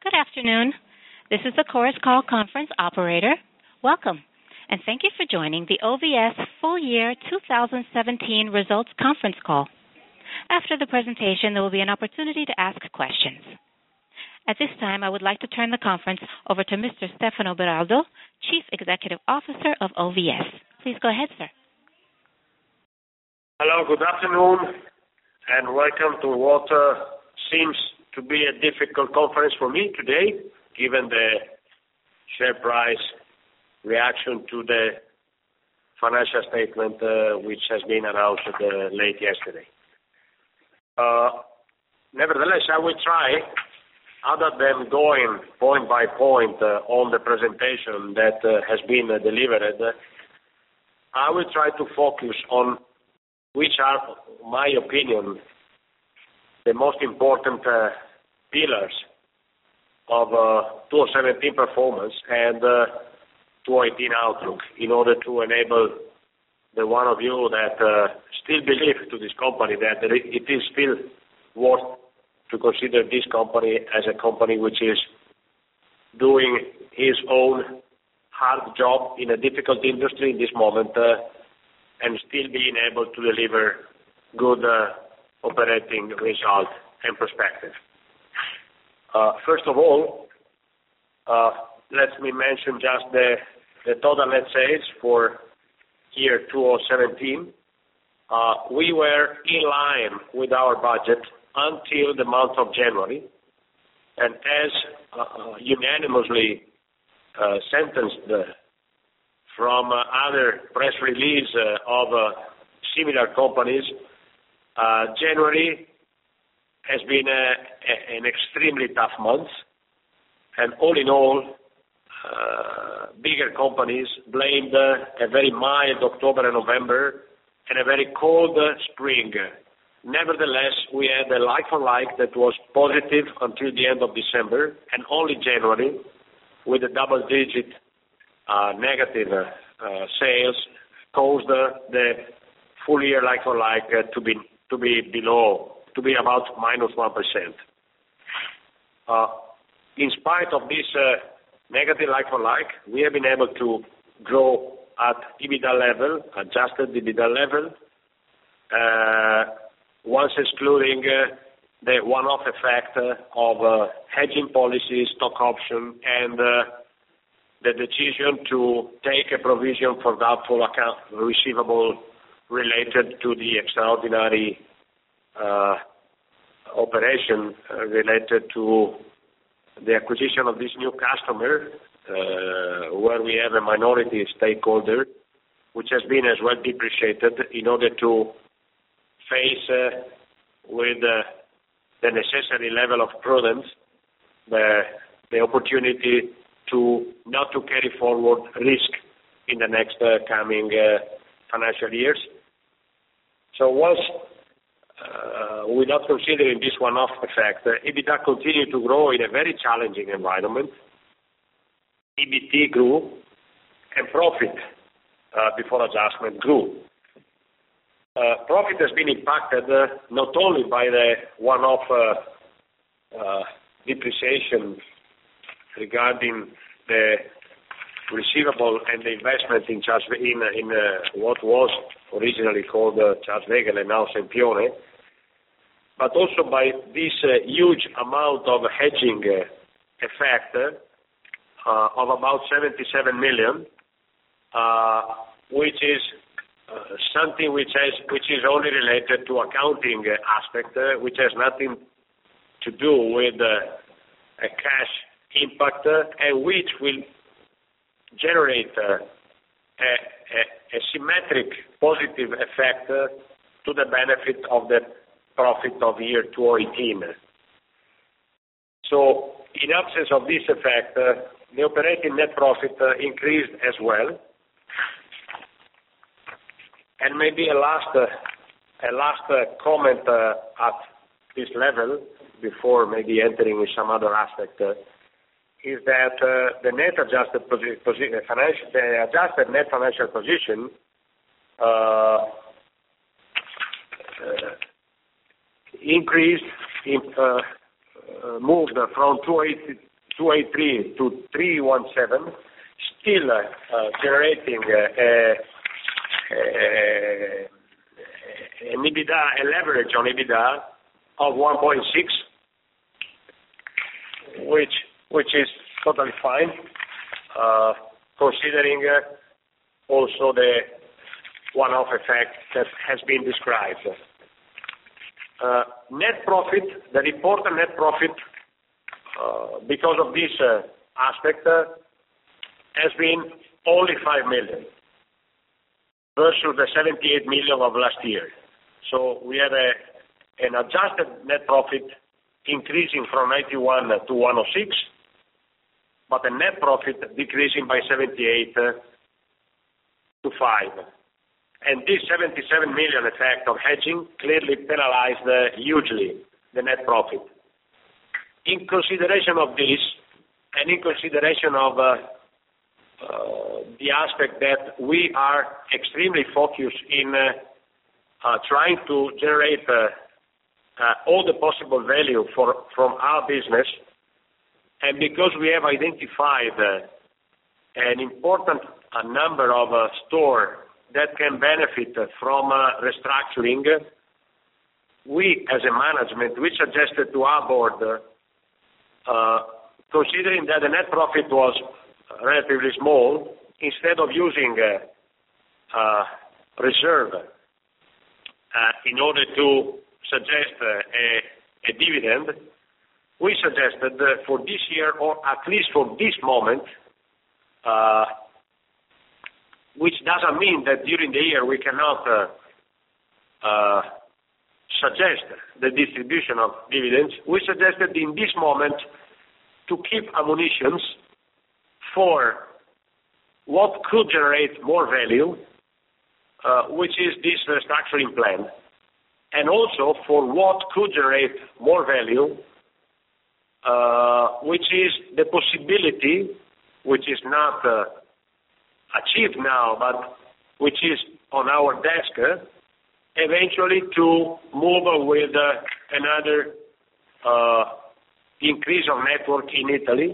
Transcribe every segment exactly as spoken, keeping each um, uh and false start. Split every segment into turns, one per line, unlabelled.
Good afternoon. This is the Chorus Call conference operator. Welcome, and thank you for joining the O V S Full Year twenty seventeen Results Conference Call. After the presentation, there will be an opportunity to ask questions. At this time, I would like to turn the conference over to Mister Stefano Beraldo, Chief Executive Officer of O V S. Please go ahead, sir.
Hello, good afternoon, and welcome to what uh, seems to be a difficult conference for me today, given the share price reaction to the financial statement uh, which has been announced uh, late yesterday. Uh, nevertheless, I will try, other than going point by point uh, on the presentation that uh, has been uh, delivered, uh, I will try to focus on which are, my opinion, the most important uh, pillars of uh, twenty seventeen performance and uh, twenty eighteen outlook, in order to enable the one of you that uh, still believe to this company that it is still worth to consider this company as a company which is doing his own hard job in a difficult industry in this moment uh, and still being able to deliver good uh, operating result and perspective. Uh, first of all, uh, let me mention just the, the total net sales for year twenty seventeen. Uh, we were in line with our budget until the month of January, and as uh, unanimously uh, sentenced uh, from uh, other press release uh, of uh, similar companies, Uh, January has been a, a, an extremely tough month, and all in all, uh, bigger companies blamed uh, a very mild October and November and a very cold uh, spring. Nevertheless, we had a like-for-like that was positive until the end of December, and only January, with a double-digit uh, negative uh, sales, caused uh, the full year like-for-like uh, to be to be below, to be about minus one percent. Uh, in spite of this uh, negative like-for-like, we have been able to grow at EBITDA level, adjusted EBITDA level, uh, once excluding uh, the one-off effect uh, of uh, hedging policies, stock option, and uh, the decision to take a provision for doubtful account receivable related to the extraordinary uh, operation uh, related to the acquisition of this new customer, uh, where we have a minority stakeholder, which has been as well depreciated in order to face uh, with uh, the necessary level of prudence the, the opportunity to not to carry forward risk in the next uh, coming uh, financial years. So once, uh, without considering this one-off effect, uh, EBITDA continued to grow in a very challenging environment. E B T grew, and profit uh, before adjustment grew. Uh, profit has been impacted uh, not only by the one-off uh, uh, depreciation regarding the receivable and the investment in Charles in, in uh, what was originally called uh, Charles Wegel and now Sempione, but also by this uh, huge amount of hedging uh, effect uh, of about seventy-seven million, uh, which is uh, something which has which is only related to accounting uh, aspect, uh, which has nothing to do with uh, a cash impact, uh, and which will generate uh, a, a, a symmetric positive effect uh, to the benefit of the profit of year twenty eighteen. So, in absence of this effect, uh, the operating net profit uh, increased as well. And maybe a last, uh, a last uh, comment uh, at this level, before maybe entering in some other aspect, uh, is that uh, the net adjusted posi- posi- financial, the adjusted net financial position uh, uh, increased, in, uh, uh, moved from two hundred two eighty-three to three seventeen, still uh, generating uh, a, a, an EBITDA, a leverage on EBITDA of one point six, which which is totally fine, uh, considering uh, also the one-off effect that has been described. Uh, net profit, the reported net profit, uh, because of this uh, aspect, uh, has been only five million versus the seventy-eight million of last year. So we have a, an adjusted net profit increasing from ninety-one to one oh six, but the net profit decreasing by seventy-eight to five. And this seventy-seven million effect of hedging clearly penalized uh, hugely the net profit. In consideration of this, and in consideration of uh, uh, the aspect that we are extremely focused in uh, uh, trying to generate uh, uh, all the possible value for from our business, and because we have identified uh, an important uh, number of uh, stores that can benefit from uh, restructuring, we as a management, we suggested to our board, uh, considering that the net profit was relatively small, instead of using uh, uh, reserve uh, in order to suggest uh, a, a dividend, we suggested uh, for this year, or at least for this moment, uh, which doesn't mean that during the year we cannot uh, uh, suggest the distribution of dividends. We suggested in this moment to keep ammunitions for what could generate more value, uh, which is this restructuring plan, and also for what could generate more value, uh, which is the possibility, which is not uh, achieved now, but which is on our desk, uh, eventually to move with uh, another uh, increase of network in Italy,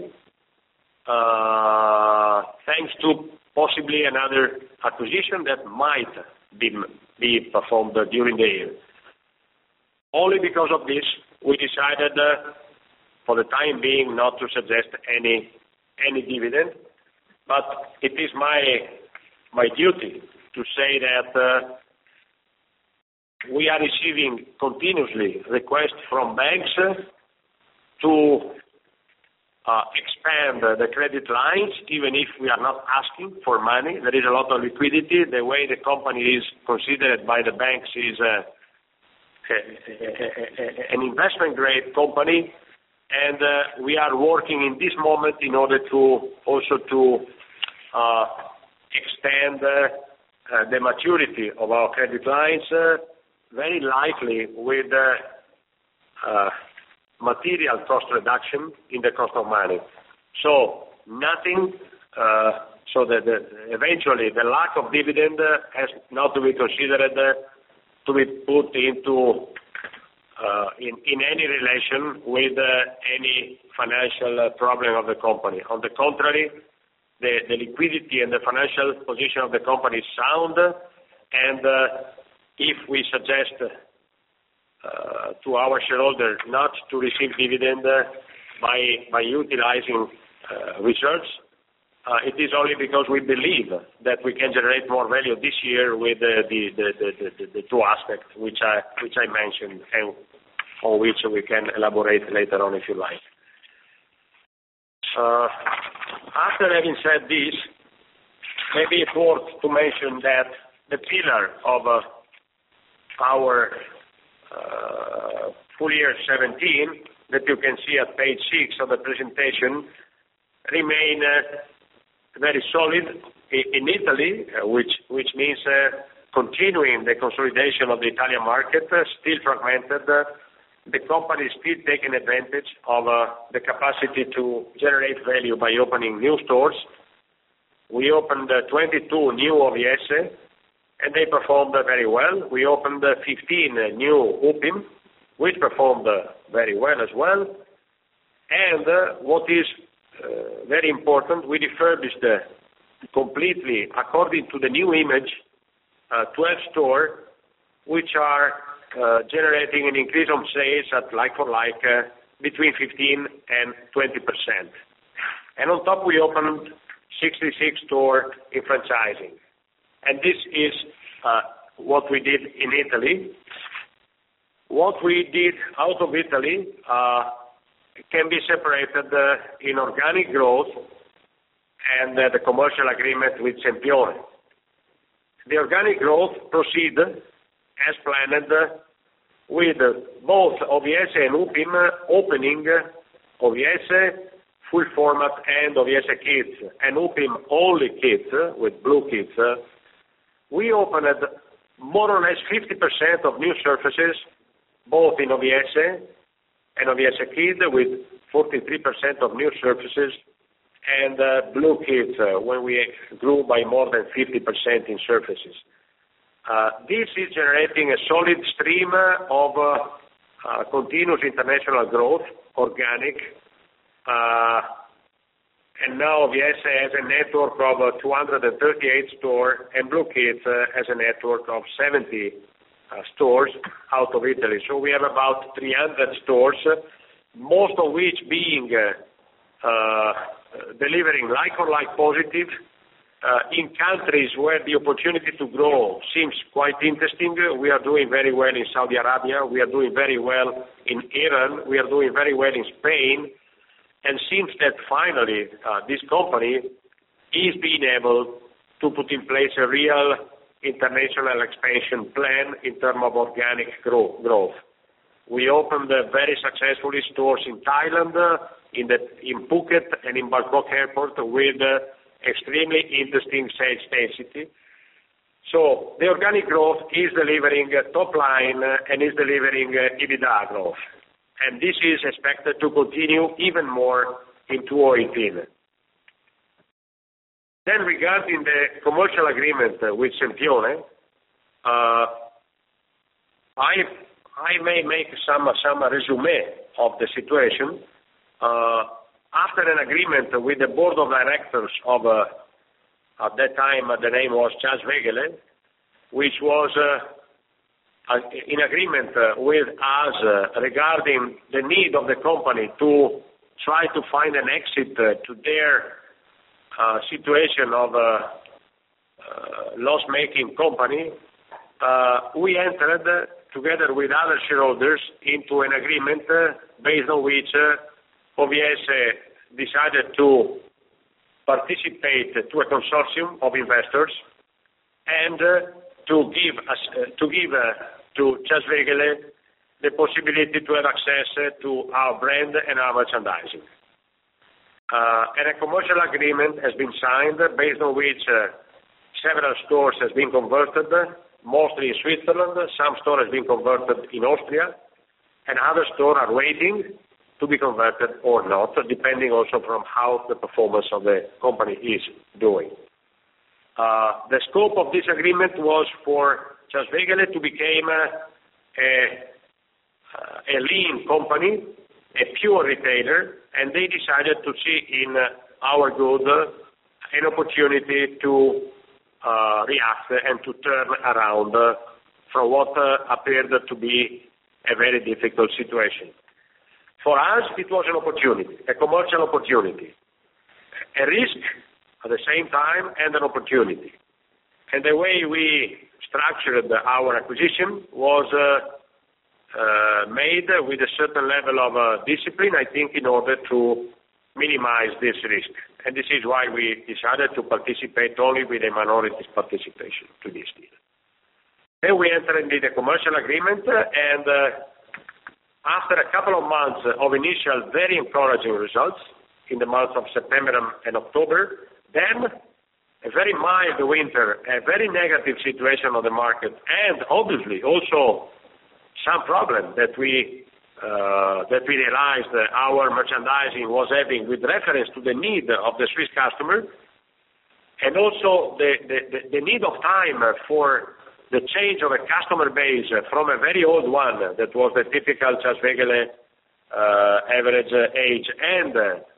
uh, thanks to possibly another acquisition that might be, be performed uh, during the year. Only because of this, we decided uh, for the time being not to suggest any any dividend. But it is my my duty to say that uh, we are receiving continuously requests from banks uh, to uh, expand uh, the credit lines, even if we are not asking for money. There is a lot of liquidity. The way the company is considered by the banks is uh, a, a, a, an investment-grade company, and uh, we are working in this moment in order to also to Uh, extend uh, uh, the maturity of our credit lines, uh, very likely with uh, uh, material cost reduction in the cost of money. So nothing, uh, so that the, eventually the lack of dividend uh, has not to be considered uh, to be put into uh, in, in any relation with uh, any financial uh, problem of the company. On the contrary, The, the liquidity and the financial position of the company is sound, and uh, if we suggest uh, to our shareholders not to receive dividend uh, by by utilizing uh, reserves, uh, it is only because we believe that we can generate more value this year with uh, the, the, the, the, the two aspects which I which I mentioned, and on which we can elaborate later on if you like. Uh, after having said this, maybe it's worth to mention that the pillar of uh, our uh, full year seventeen, that you can see at page six of the presentation, remain uh, very solid in, in Italy, uh, which which means uh, continuing the consolidation of the Italian market, uh, still fragmented. Uh, The company is still taking advantage of uh, the capacity to generate value by opening new stores. We opened uh, twenty-two new O V S, and they performed uh, very well. We opened uh, fifteen uh, new U P I M, which performed uh, very well as well. And uh, what is uh, very important, we refurbished uh, completely, according to the new image, uh, twelve stores, which are uh, generating an increase of sales at like-for-like uh, between fifteen and twenty percent. And on top, we opened sixty-six stores in franchising. And this is uh, what we did in Italy. What we did out of Italy uh, can be separated uh, in organic growth and uh, the commercial agreement with Sempione. The organic growth proceed as planned uh, with uh, both O V S and U P I M opening uh, O V S full format and O V S Kids, and U P I M only Kids uh, with Blue Kids. Uh, we opened more or less fifty percent of new surfaces, both in O V S and O V S Kids, with forty-three percent of new surfaces, and uh, Blue Kids, uh, when we grew by more than fifty percent in surfaces. Uh, this is generating a solid stream of uh, uh, continuous international growth, organic, uh, and now O V S has a network of uh, two hundred thirty-eight stores, and Blue Kids uh, has a network of seventy uh, stores out of Italy. So we have about three hundred stores, uh, most of which being uh, uh, delivering like-for-like positive, Uh, in countries where the opportunity to grow seems quite interesting. We are doing very well in Saudi Arabia, we are doing very well in Iran, we are doing very well in Spain, and seems that finally uh, this company is being able to put in place a real international expansion plan in terms of organic grow- growth. We opened uh, very successfully stores in Thailand, uh, in, the, in Phuket and in Bangkok Airport with uh, extremely interesting sales density. So the organic growth is delivering uh, top line uh, and is delivering uh, EBITDA growth. And this is expected to continue even more in twenty eighteen. Then regarding the commercial agreement uh, with Sempione, uh, I, I may make some, some resume of the situation. Uh, After an agreement with the board of directors of, uh, at that time, uh, the name was Charles Wegeler, which was uh, uh, in agreement uh, with us uh, regarding the need of the company to try to find an exit uh, to their uh, situation of a uh, uh, loss-making company, uh, we entered uh, together with other shareholders into an agreement uh, based on which uh, O V S uh, decided to participate to a consortium of investors and uh, to give us, uh, to give uh, to Charles Wegeler the possibility to have access uh, to our brand and our merchandising. Uh, and a commercial agreement has been signed based on which uh, several stores has been converted, mostly in Switzerland. Some stores has been converted in Austria, and other stores are waiting to be converted or not, depending also from how the performance of the company is doing. Uh, the scope of this agreement was for Charles Wegeler to become a, a, a lean company, a pure retailer, and they decided to see in our good an opportunity to uh, react and to turn around from what uh, appeared to be a very difficult situation. For us, it was an opportunity, a commercial opportunity, a risk at the same time, and an opportunity. And the way we structured our acquisition was uh, uh, made with a certain level of uh, discipline, I think, in order to minimize this risk. And this is why we decided to participate only with a minority participation to this deal. Then we entered into the commercial agreement, and uh, after a couple of months of initial very encouraging results in the months of September and October, then a very mild winter, a very negative situation on the market, and obviously also some problem that we uh, that we realized that our merchandising was having with reference to the need of the Swiss customer, and also the, the, the need of time for the change of a customer base from a very old one, that was the typical Charles Wegeler uh, average age, and uh,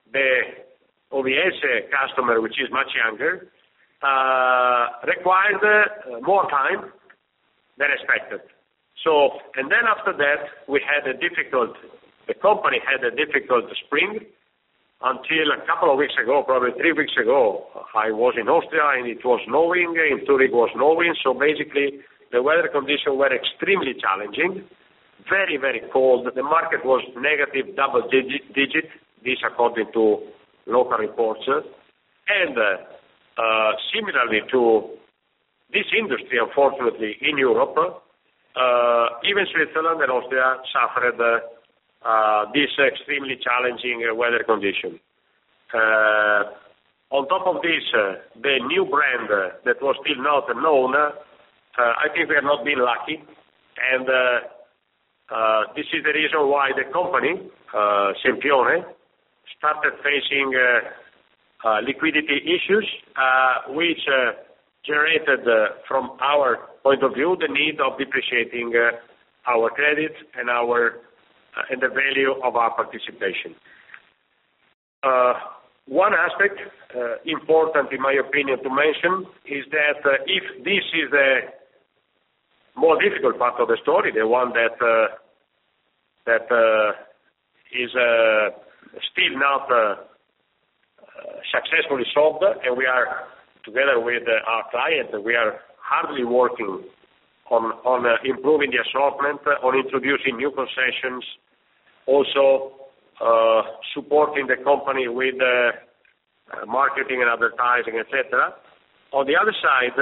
the O V S customer, which is much younger, uh, required uh, more time than expected. So, and then after that, we had a difficult, the company had a difficult spring until a couple of weeks ago, probably three weeks ago. I was in Austria and it was snowing, in Zurich was snowing, so basically the weather conditions were extremely challenging, very, very cold. The market was negative double digit, digit this according to local reports. And uh, uh, similarly to this industry, unfortunately, in Europe, uh, even Switzerland and Austria suffered uh, uh, this extremely challenging uh, weather condition. Uh, on top of this, uh, the new brand uh, that was still not known, uh, I think we have not been lucky, and uh, uh, this is the reason why the company, uh, Sempione, started facing uh, uh, liquidity issues, uh, which uh, generated, uh, from our point of view, the need of depreciating uh, our credit and our uh, and the value of our participation. Uh, one aspect uh, important, in my opinion, to mention is that uh, if this is a more difficult part of the story, the one that uh, that uh, is uh, still not uh, uh, successfully solved, and we are together with uh, our client, we are hardly working on on uh, improving the assortment, uh, on introducing new concessions, also uh, supporting the company with uh, uh, marketing and advertising, et cetera. On the other side,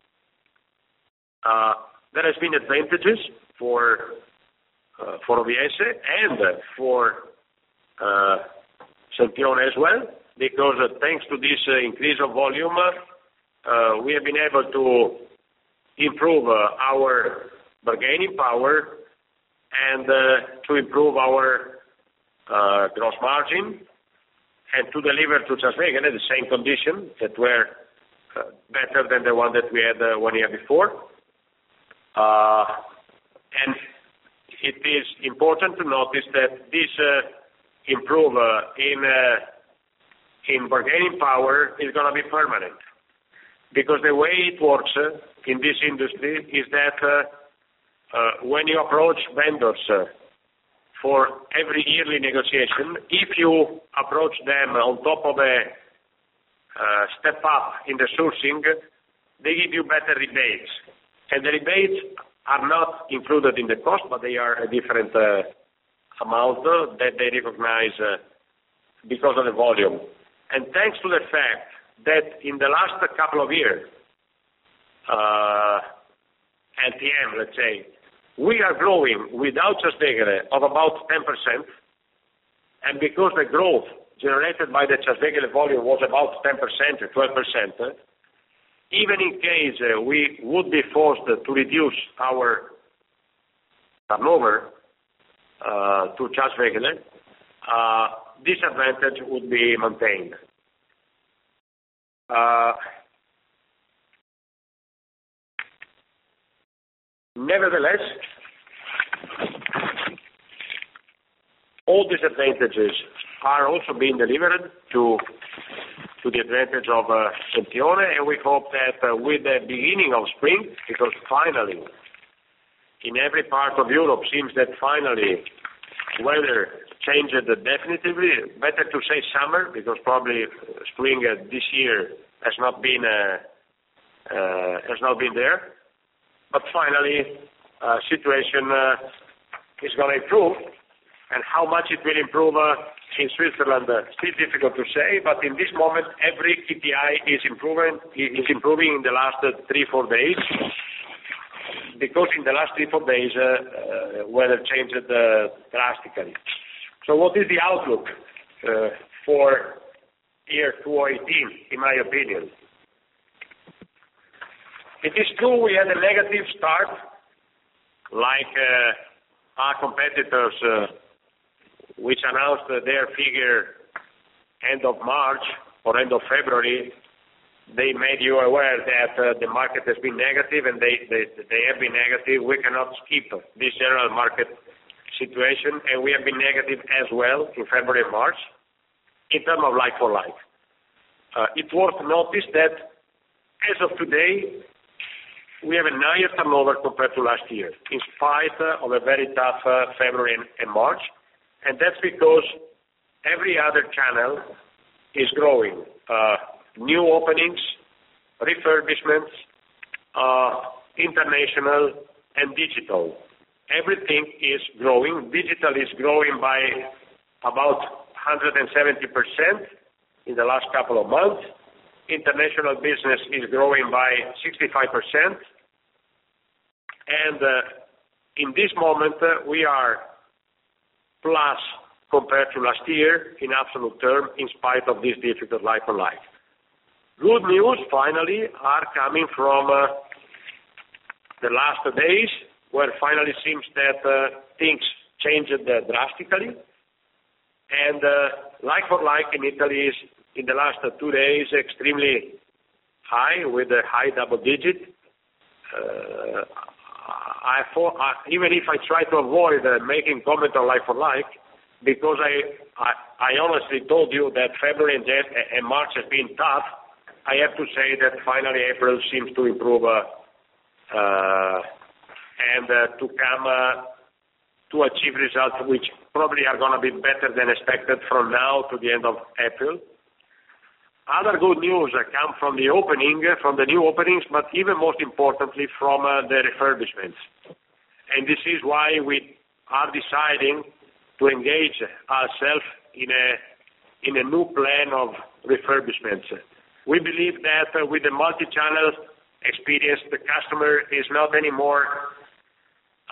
uh, there has been advantages for uh, for O V S and uh, for uh, Sempione as well, because uh, thanks to this uh, increase of volume, uh, we have been able to improve uh, our bargaining power and uh, to improve our uh, gross margin and to deliver to Zasvegele the same conditions that were uh, better than the one that we had uh, one year before. Uh, and it is important to notice that this uh, improve uh, in uh, in bargaining power is going to be permanent, because the way it works uh, in this industry is that uh, uh, when you approach vendors uh, for every yearly negotiation, if you approach them on top of a uh, step up in the sourcing, they give you better rebates. And the rebates are not included in the cost, but they are a different uh, amount uh, that they recognize uh, because of the volume. And thanks to the fact that in the last couple of years, uh, L T M, let's say, we are growing without Zasvegele of about ten percent, and because the growth generated by the Zasvegele volume was about ten percent or twelve percent, uh, even in case uh, we would be forced to reduce our turnover uh, to Zasvegele, uh, this advantage would be maintained. Uh, nevertheless, all these advantages are also being delivered to to the advantage of uh, Sempione, and we hope that uh, with the beginning of spring, because finally, in every part of Europe, seems that finally weather changed definitively. Better to say summer, because probably spring uh, this year has not been uh, uh, has not been there. But finally, uh, situation uh, is going to improve, and how much it will improve uh, in Switzerland, uh, still difficult to say. But in this moment, every K P I is improving is improving in the last uh, three four days. Because in the last three, four days, uh, uh, weather changed uh, drastically. So what is the outlook uh, for year twenty eighteen, in my opinion? It is true we had a negative start, like uh, our competitors, uh, which announced uh, their figure end of March or end of February. They made you aware that uh, the market has been negative, and they, they they have been negative. We cannot skip this general market situation, and we have been negative as well in February and March. in terms of like-for-like. Uh, it's worth notice that as of today, we have a higher turnover compared to last year, in spite uh, of a very tough uh, February and, and March, and that's because every other channel is growing. Uh, new openings, refurbishments, uh, international, and digital. Everything is growing. Digital is growing by about one hundred seventy percent in the last couple of months. International business is growing by sixty-five percent. And uh, in this moment, uh, we are plus compared to last year in absolute term, in spite of this difficult like-for-like. Good news, finally, are coming from uh, the last days, where finally seems that uh, things changed uh, drastically. And uh, like-for-like in Italy is, in the last uh, two days, extremely high, with a high double digit. Uh, I thought, uh, even if I try to avoid uh, making comment on like-for-like, because I, I I honestly told you that February and, and March has been tough, I have to say that finally April seems to improve uh, uh, and uh, to come uh, to achieve results which probably are going to be better than expected from now to the end of April. Other good news uh, come from the opening, uh, from the new openings, but even most importantly from uh, the refurbishments. And this is why we are deciding to engage ourselves in a in a new plan of refurbishments. We believe that uh, with the multi-channel experience, the customer is not anymore uh,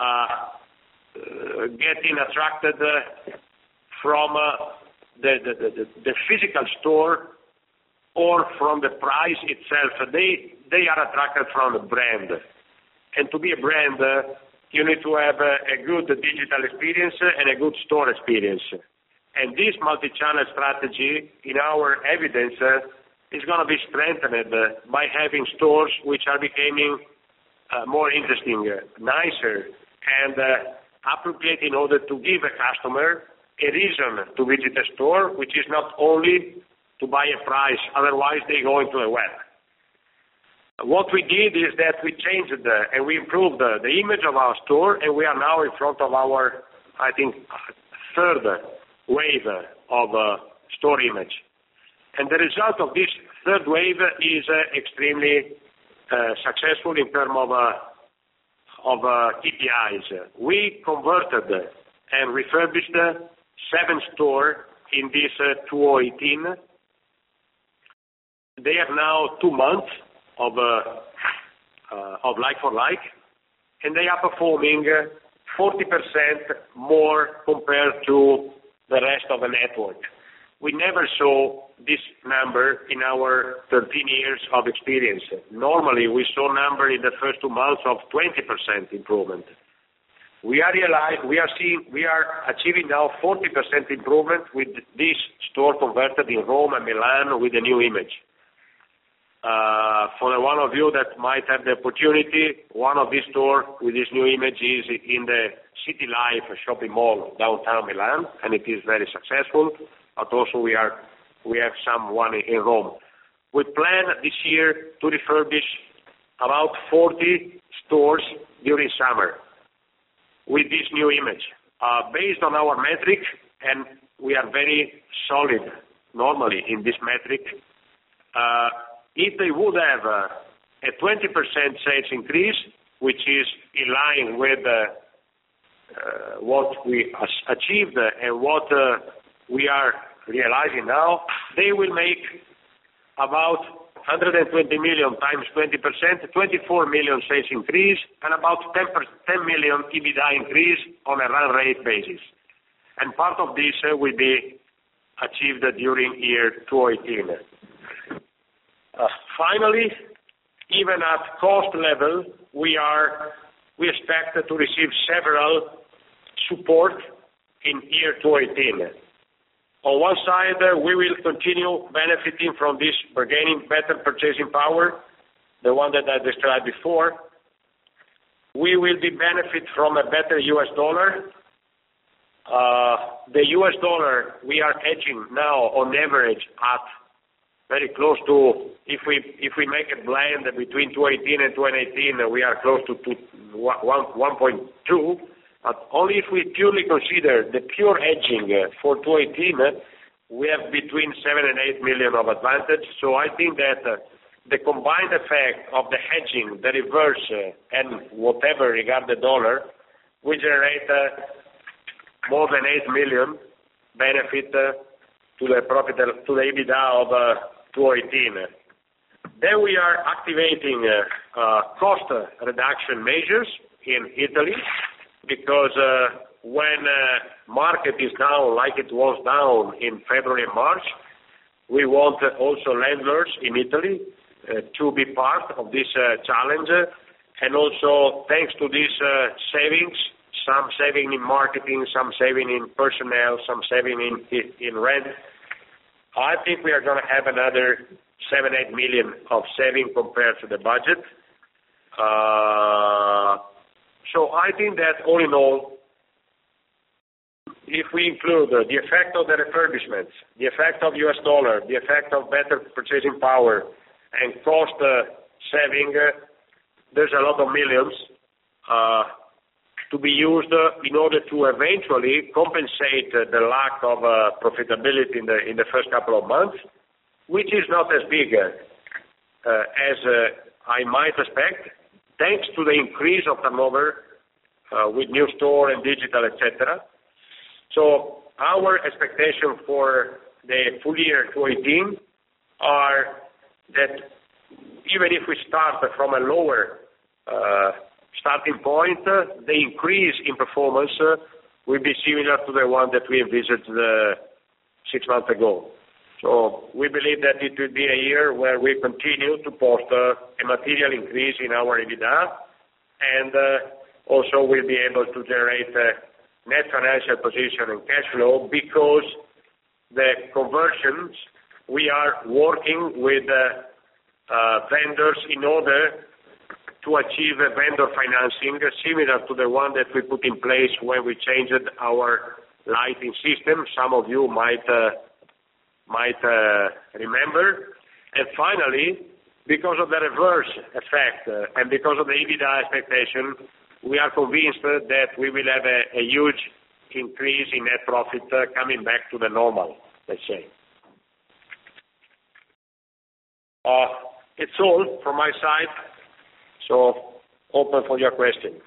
uh, getting attracted uh, from uh, the, the, the, the physical store or from the price itself. They they are attracted from the brand. And to be a brand, uh, you need to have uh, a good digital experience and a good store experience. And this multi-channel strategy, in our evidence, uh, is going to be strengthened uh, by having stores which are becoming uh, more interesting, uh, nicer, and uh, appropriate in order to give a customer a reason to visit a store, which is not only to buy a price, otherwise they go into a web. What we did is that we changed the, and we improved the, the image of our store, and we are now in front of our, I think, third wave of uh, store image. And the result of this third wave is uh, extremely uh, successful in terms of, uh, of uh, K P Is. We converted and refurbished seven stores in this uh, two thousand eighteen. They have now two months of uh, uh, of like-for-like, and they are performing uh, forty percent more compared to the rest of the network. We never saw this number in our thirteen years of experience. Normally, we saw number in the first two months of twenty percent improvement. We are realize, we are seeing, we are achieving now forty percent improvement with this store converted in Rome and Milan with a new image. Uh, for the one of you that might have the opportunity, one of these stores with this new image is in the City Life shopping mall downtown Milan, and it is very successful. But also we are we have some one in Rome. We plan this year to refurbish about forty stores during summer with this new image, uh, based on our metric, and we are very solid normally in this metric. Uh, If they would have uh, a twenty percent sales increase, which is in line with uh, uh, what we achieved and what uh, we are realizing now, they will make about one hundred twenty million times twenty percent, twenty-four million sales increase, and about ten million EBITDA increase on a run rate basis. And part of this uh, will be achieved during year two thousand eighteen. Uh, finally, even at cost level, we are we expect to receive several support in year two thousand eighteen. On one side, uh, we will continue benefiting from this regaining better purchasing power, the one that I described before. We will be benefit from a better U S dollar, Uh, the U S dollar, we are hedging now on average at very close to, if we if we make a blend between two eighteen and two eighteen, we are close to two, one point two. But only if we purely consider the pure hedging for two eighteen, we have between seven and eight million of advantage. So I think that uh, the combined effect of the hedging, the reverse, uh, and whatever regard the dollar, will generate uh, more than eight million benefit uh, to the profit, to the EBITDA of uh, two eighteen. Then we are activating uh, uh, cost reduction measures in Italy, because uh, when uh, market is down like it was down in February and March, we want uh, also landlords in Italy uh, to be part of this uh, challenge, and also thanks to these uh, savings, some saving in marketing, some saving in personnel, some saving in, in rent, I think we are going to have another seven, eight million of saving compared to the budget. Uh, so I think that all in all, if we include uh, the effect of the refurbishments, the effect of U S dollar, the effect of better purchasing power, and cost uh, saving, uh, there's a lot of millions uh, to be used uh, in order to eventually compensate uh, the lack of uh, profitability in the in the first couple of months, which is not as big uh, uh, as uh, I might expect, thanks to the increase of turnover uh, with new store and digital, et cetera. So our expectation for the full year twenty eighteen are that even if we start from a lower uh, starting point, uh, the increase in performance uh, will be similar to the one that we envisaged uh, six months ago. So we believe that it will be a year where we continue to post uh, a material increase in our EBITDA, and uh, also we'll be able to generate uh, net financial position and cash flow, because the conversions, we are working with uh, uh, vendors in order to achieve a vendor financing similar to the one that we put in place when we changed our lighting system. Some of you might uh, might uh, remember. And finally, because of the reverse effect uh, and because of the EBITDA expectation, we are convinced uh, that we will have a, a huge increase in net profit uh, coming back to the normal, let's say. Uh, it's all from my side, so open for your question.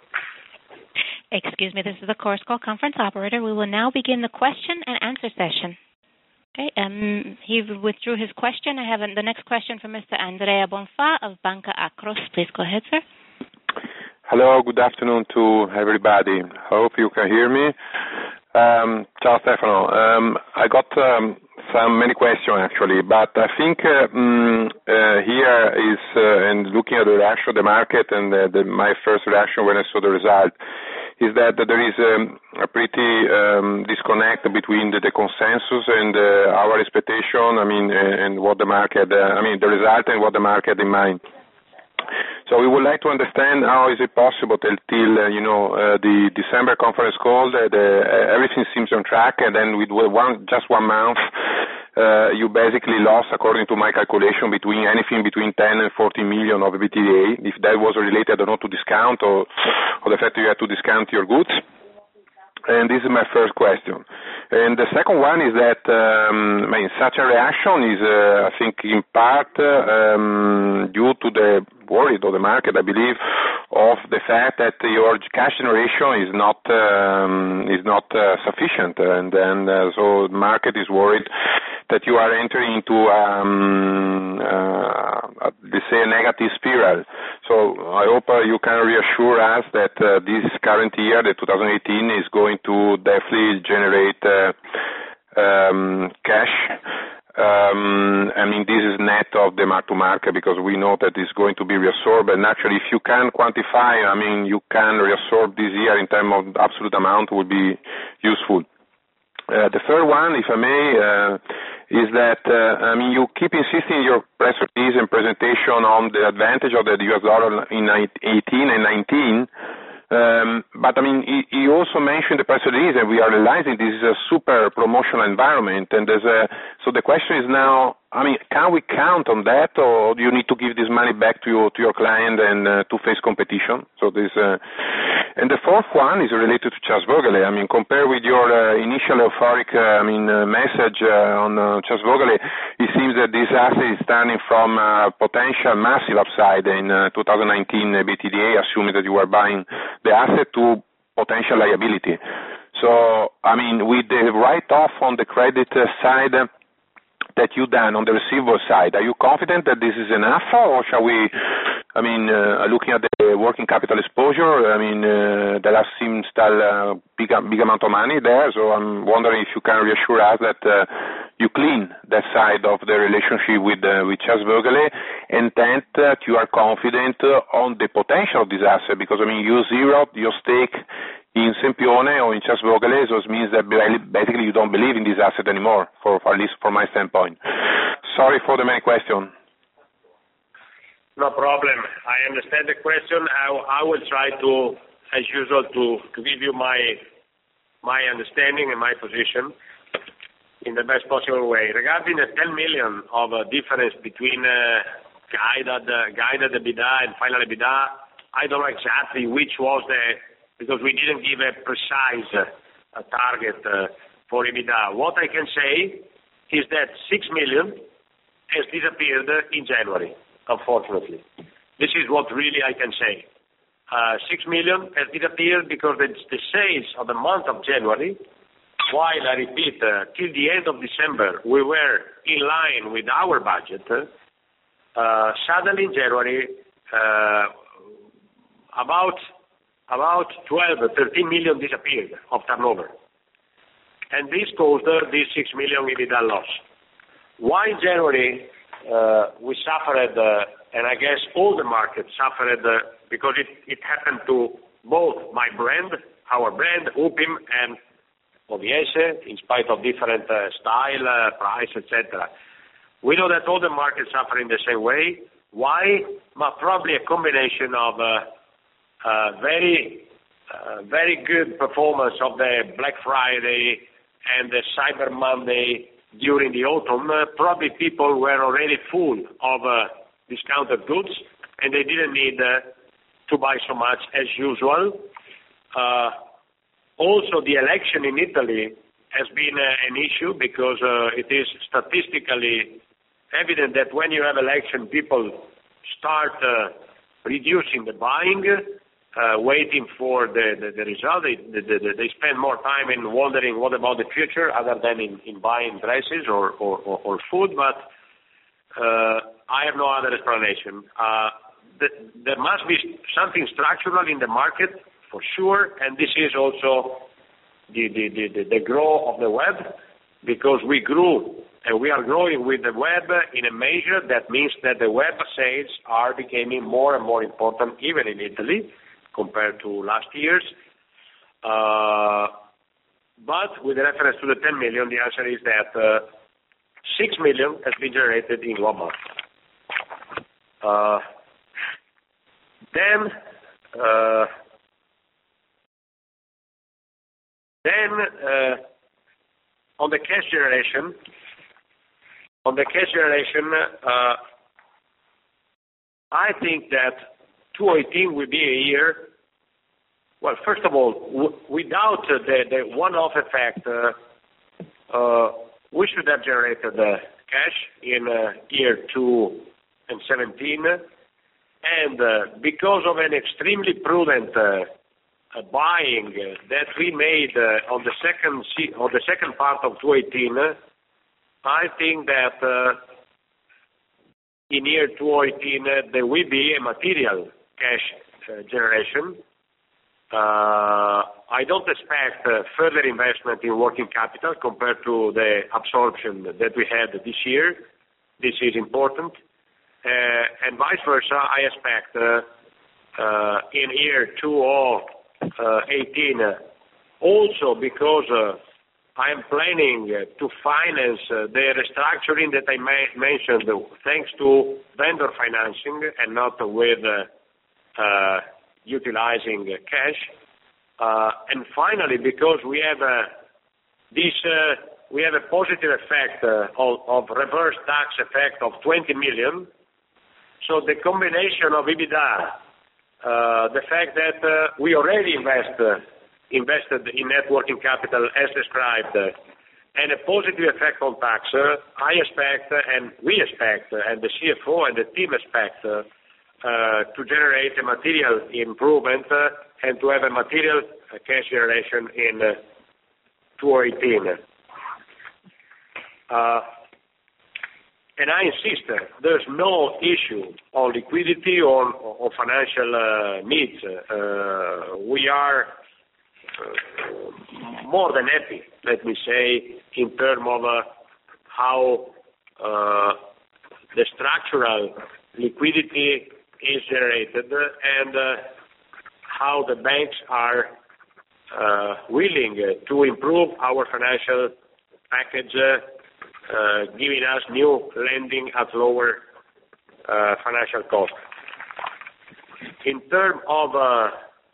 Excuse me, this is the Chorus Call conference operator. We will now begin the question and answer session. Okay, um, he withdrew his question. I have the next question from Mister Andrea Bonfa of Banca Akros. Please go ahead, sir.
Hello, good afternoon to everybody. Hope you can hear me. Um, ciao Stefano. Um, I got um, some many questions actually, but I think uh, um, uh, here is, uh, and looking at the reaction of the market, and uh, the, my first reaction when I saw the result, is that there is um, a pretty um, disconnect between the, the consensus and uh, our expectation, I mean, uh, and what the market, uh, I mean, the result and what the market in mind. So we would like to understand how is it possible till, till uh, you know, uh, the December conference call, uh, the, uh, everything seems on track, and then with one, just one month, uh, you basically lost, according to my calculation, between anything between ten and fourteen million of EBITDA, if that was related or not to discount, or, or the fact that you had to discount your goods. And this is my first question. And the second one is that, um, I mean, such a reaction is, uh, I think, in part uh, um, due to the worry of the market, I believe, of the fact that your cash generation is not um, is not uh, sufficient, and then uh, so the market is worried that you are entering into, um, uh, let's say, a negative spiral. So I hope uh, you can reassure us that uh, this current year, the two thousand eighteen, is going to definitely generate uh, um, cash. Um, I mean, this is net of the mark-to-market, because we know that it's going to be reabsorbed. And naturally, if you can quantify, I mean, you can reabsorb this year in terms of absolute amount, would be useful. Uh, the third one, if I may, uh, is that, uh, I mean, you keep insisting in your press release and presentation on the advantage of the U S dollar in eighteen and nineteen, Um, but I mean, he, he also mentioned the press release, and we are realizing this is a super promotional environment. And there's a, so the question is now, I mean, can we count on that, or do you need to give this money back to your to your client and uh, to face competition? So this, uh, and the fourth one is related to Charles Vogele. I mean, compared with your uh, initial euphoric, uh, I mean, uh, message uh, on uh, Charles Vogele, it seems that this asset is turning from uh, potential massive upside in uh, two thousand nineteen B T D A, assuming that you are buying the asset, to potential liability. So, I mean, with the write-off on the credit uh, side uh, that you done on the receivable side, are you confident that this is enough, or shall we, I mean, uh, looking at the working capital exposure, I mean, uh, there seems still a big, big amount of money there, so I'm wondering if you can reassure us that uh, you clean that side of the relationship with uh, with Charles Vogele, and that uh, you are confident uh, on the potential of this asset, because, I mean, you zero your stake in Sempione or in Charles Vogele, so it means that basically you don't believe in this asset anymore, for, for at least from my standpoint. Sorry for the many questions.
No problem. I understand the question. I, I will try to, as usual, to, to give you my my understanding and my position in the best possible way. Regarding the ten million of uh, difference between uh, guided, uh, guided EBITDA and final EBITDA, I don't know exactly which was the, because we didn't give a precise uh, target uh, for EBITDA. What I can say is that six million has disappeared in January, unfortunately. This is what really I can say. Uh, six million has disappeared because the, the sales of the month of January, while I repeat, uh, till the end of December, we were in line with our budget, uh, suddenly in January, uh, about about twelve, thirteen million disappeared of turnover. And this caused uh, this six million EBITDA loss. Why in January uh, we suffered, uh, and I guess all the markets suffered uh, because it, it happened to both my brand, our brand, Upim, and O V S, in spite of different uh, style, uh, price, et cetera. We know that all the markets suffer in the same way. Why? But probably a combination of uh, Uh, very, uh, very good performance of the Black Friday and the Cyber Monday during the autumn. Uh, probably people were already full of uh, discounted goods, and they didn't need uh, to buy so much as usual. Uh, also, the election in Italy has been uh, an issue because uh, it is statistically evident that when you have election, people start uh, reducing the buying. Uh, waiting for the, the, the result. They, they, they spend more time in wondering what about the future other than in, in buying dresses or, or, or, or food, but uh, I have no other explanation. Uh, the, there must be something structural in the market, for sure, and this is also the, the, the, the, the growth of the web, because we grew and we are growing with the web in a measure that means that the web sales are becoming more and more important, even in Italy, compared to last year's. Uh, but with reference to the ten million, the answer is that uh, six million has been generated in one month. Uh, then, uh, then uh, on the cash generation, on the cash generation, uh, I think that twenty eighteen will be a year. Well, first of all, w- without uh, the, the one-off effect, uh, uh, we should have generated uh, cash in uh, year two and seventeen, and uh, because of an extremely prudent uh, uh, buying uh, that we made uh, on the second se- on the second part of twenty eighteen, uh, I think that uh, in year twenty eighteen uh, there will be a material cash uh, generation. Uh, I don't expect uh, further investment in working capital compared to the absorption that we had this year. This is important. Uh, and vice versa, I expect uh, uh, in year two thousand eighteen, uh, also because uh, I am planning uh, to finance uh, the restructuring that I ma- mentioned uh, thanks to vendor financing and not with uh, uh, utilizing uh, cash. Uh, and finally, because we have uh, this, uh, we have a positive effect uh, of, of reverse tax effect of twenty million. So the combination of EBITDA, uh, the fact that uh, we already invest, uh, invested in net working capital as described, uh, and a positive effect on tax, uh, I expect uh, and we expect, uh, and the C F O and the team expect uh, uh, to generate a material improvement uh, and to have a material uh, cash generation in uh, twenty eighteen. Uh, And I insist, uh, there's no issue on liquidity or on financial uh, needs. Uh, we are uh, more than happy, let me say, in terms of uh, how uh, the structural liquidity is generated and uh, how the banks are uh, willing to improve our financial package, uh, Uh, giving us new lending at lower uh, financial cost. In terms of uh,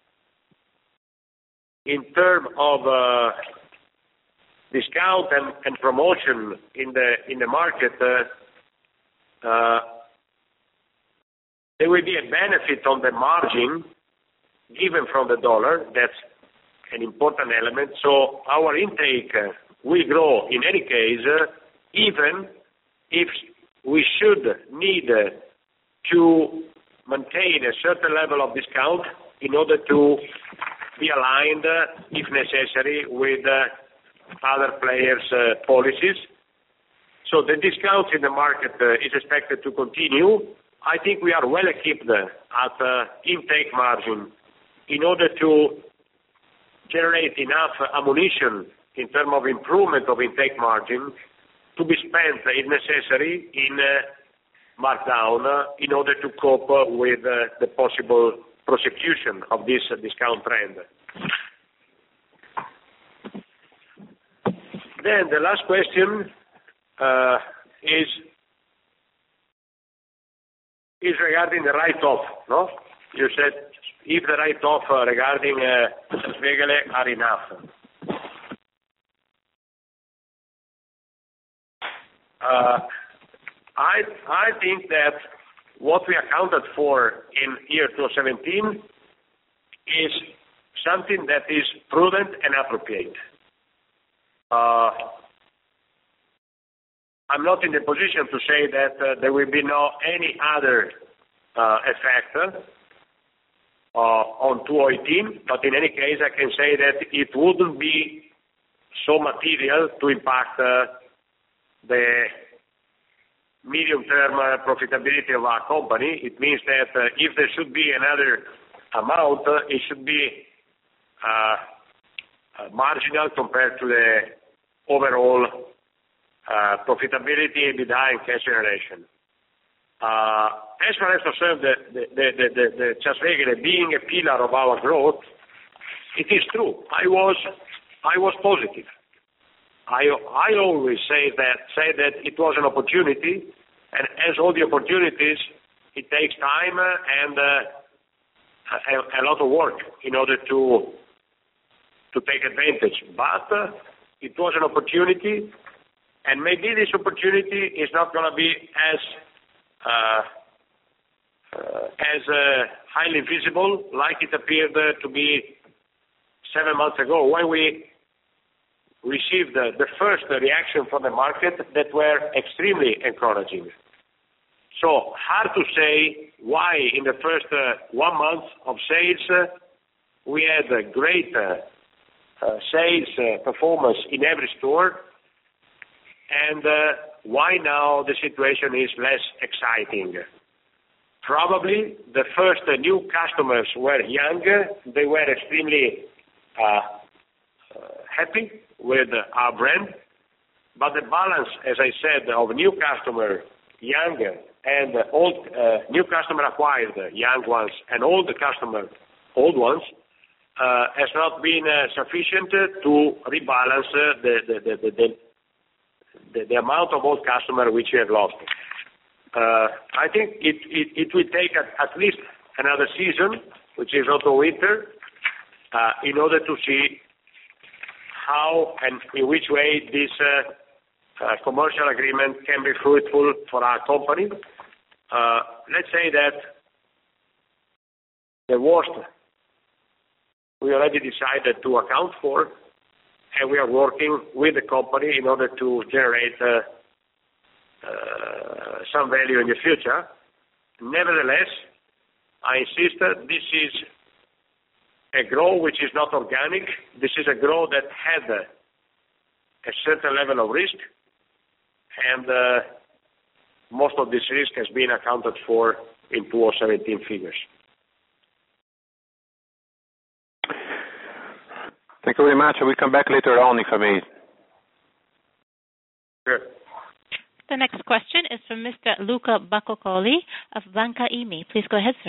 in terms of uh, discount and, and promotion in the in the market, uh, uh, there will be a benefit on the margin given from the dollar. That's an important element. So our intake uh, will grow in any case. Uh, even if we should need uh, to maintain a certain level of discount in order to be aligned, uh, if necessary, with uh, other players' uh, policies. So the discounts in the market uh, is expected to continue. I think we are well equipped uh, at uh, intake margin in order to generate enough ammunition in terms of improvement of intake margin to be spent, if necessary, in uh, markdown uh, in order to cope uh, with uh, the possible prosecution of this uh, discount trend. Then the last question uh, is is regarding the write-off. No, you said if the write-off uh, regarding uh, Svegele are enough. Uh, I I think that what we accounted for in year twenty seventeen is something that is prudent and appropriate. Uh, I'm not in the position to say that uh, there will be no any other uh, effect uh, on twenty eighteen, but in any case I can say that it wouldn't be so material to impact uh, the medium-term uh, profitability of our company. It means that uh, if there should be another amount, uh, it should be uh, uh, marginal compared to the overall uh, profitability, EBITDA, and cash generation. Uh, as far as concerned the, the, the, the, the, the Ciasvegele being a pillar of our growth, it is true. I was, I was positive. I, I always say that say that it was an opportunity, and as all the opportunities, it takes time and uh, a, a lot of work in order to to take advantage. But uh, it was an opportunity, and maybe this opportunity is not going to be as uh, uh, as uh, highly visible like it appeared uh, to be seven months ago when we received uh, the first uh, reaction from the market that were extremely encouraging. So hard to say why in the first uh, one month of sales uh, we had a great uh, uh, sales uh, performance in every store, and uh, why now the situation is less exciting. Probably the first uh, new customers were young, they were extremely uh, uh, happy with our brand, but the balance, as I said, of new customer, young and old, uh, new customer acquired, young ones, and old customer, old ones, uh, has not been uh, sufficient to rebalance uh, the, the, the, the, the, the amount of old customer which we have lost. Uh, I think it, it, it will take at, at least another season which is autumn-winter, uh, in order to see how and in which way this uh, uh, commercial agreement can be fruitful for our company. Uh, let's say that the worst we already decided to account for, and we are working with the company in order to generate uh, uh, some value in the future. Nevertheless, I insist that this is a growth which is not organic. This is a growth that had a, a certain level of risk, and uh, most of this risk has been accounted for in two thousand seventeen figures.
Thank you very much. I will come back later on, if I may.
Sure.
The next question is from Mister Luca Bacoccoli of Banca I M I. Please go ahead, sir.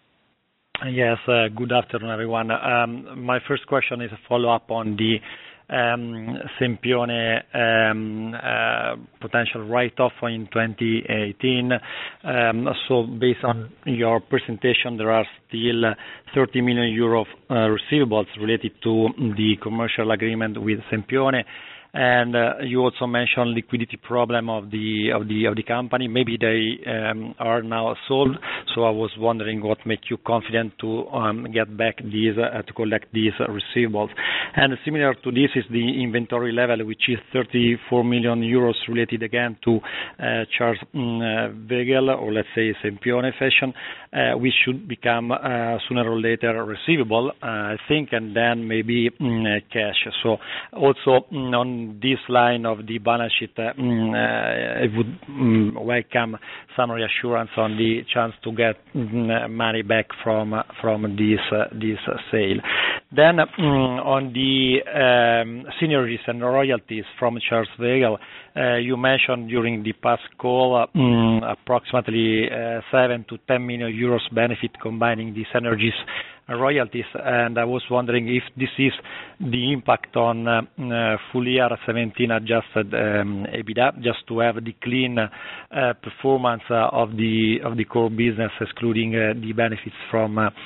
Yes, uh, good afternoon, everyone. Um, my first question is a follow-up on the um, Sempione um, uh, potential write-off in twenty eighteen. Um, so based on your presentation, there are still thirty million euro of uh, receivables related to the commercial agreement with Sempione. And uh, you also mentioned liquidity problem of the of the of the company. Maybe they um, are now solved. So I was wondering what makes you confident to um, get back these uh, to collect these uh, receivables. And similar to this is the inventory level, which is thirty-four million euros related again to uh, Charles um, uh, Wegel, or let's say Sempione fashion, uh, which should become uh, sooner or later receivable, uh, I think, and then maybe um, uh, cash. So also um, on this line of the balance sheet, uh, mm, uh, I would mm, welcome some reassurance on the chance to get mm, money back from uh, from this uh, this uh, sale. Then mm, on the um, synergies and royalties from Charles Wegel, uh, you mentioned during the past call uh, mm, approximately uh, seven to ten million euros benefit combining the synergies royalties, and I was wondering if this is the impact on uh, uh, full year seventeen adjusted um, EBITDA, just to have the clean uh, performance uh, of the of the core business, excluding uh, the benefits from uh,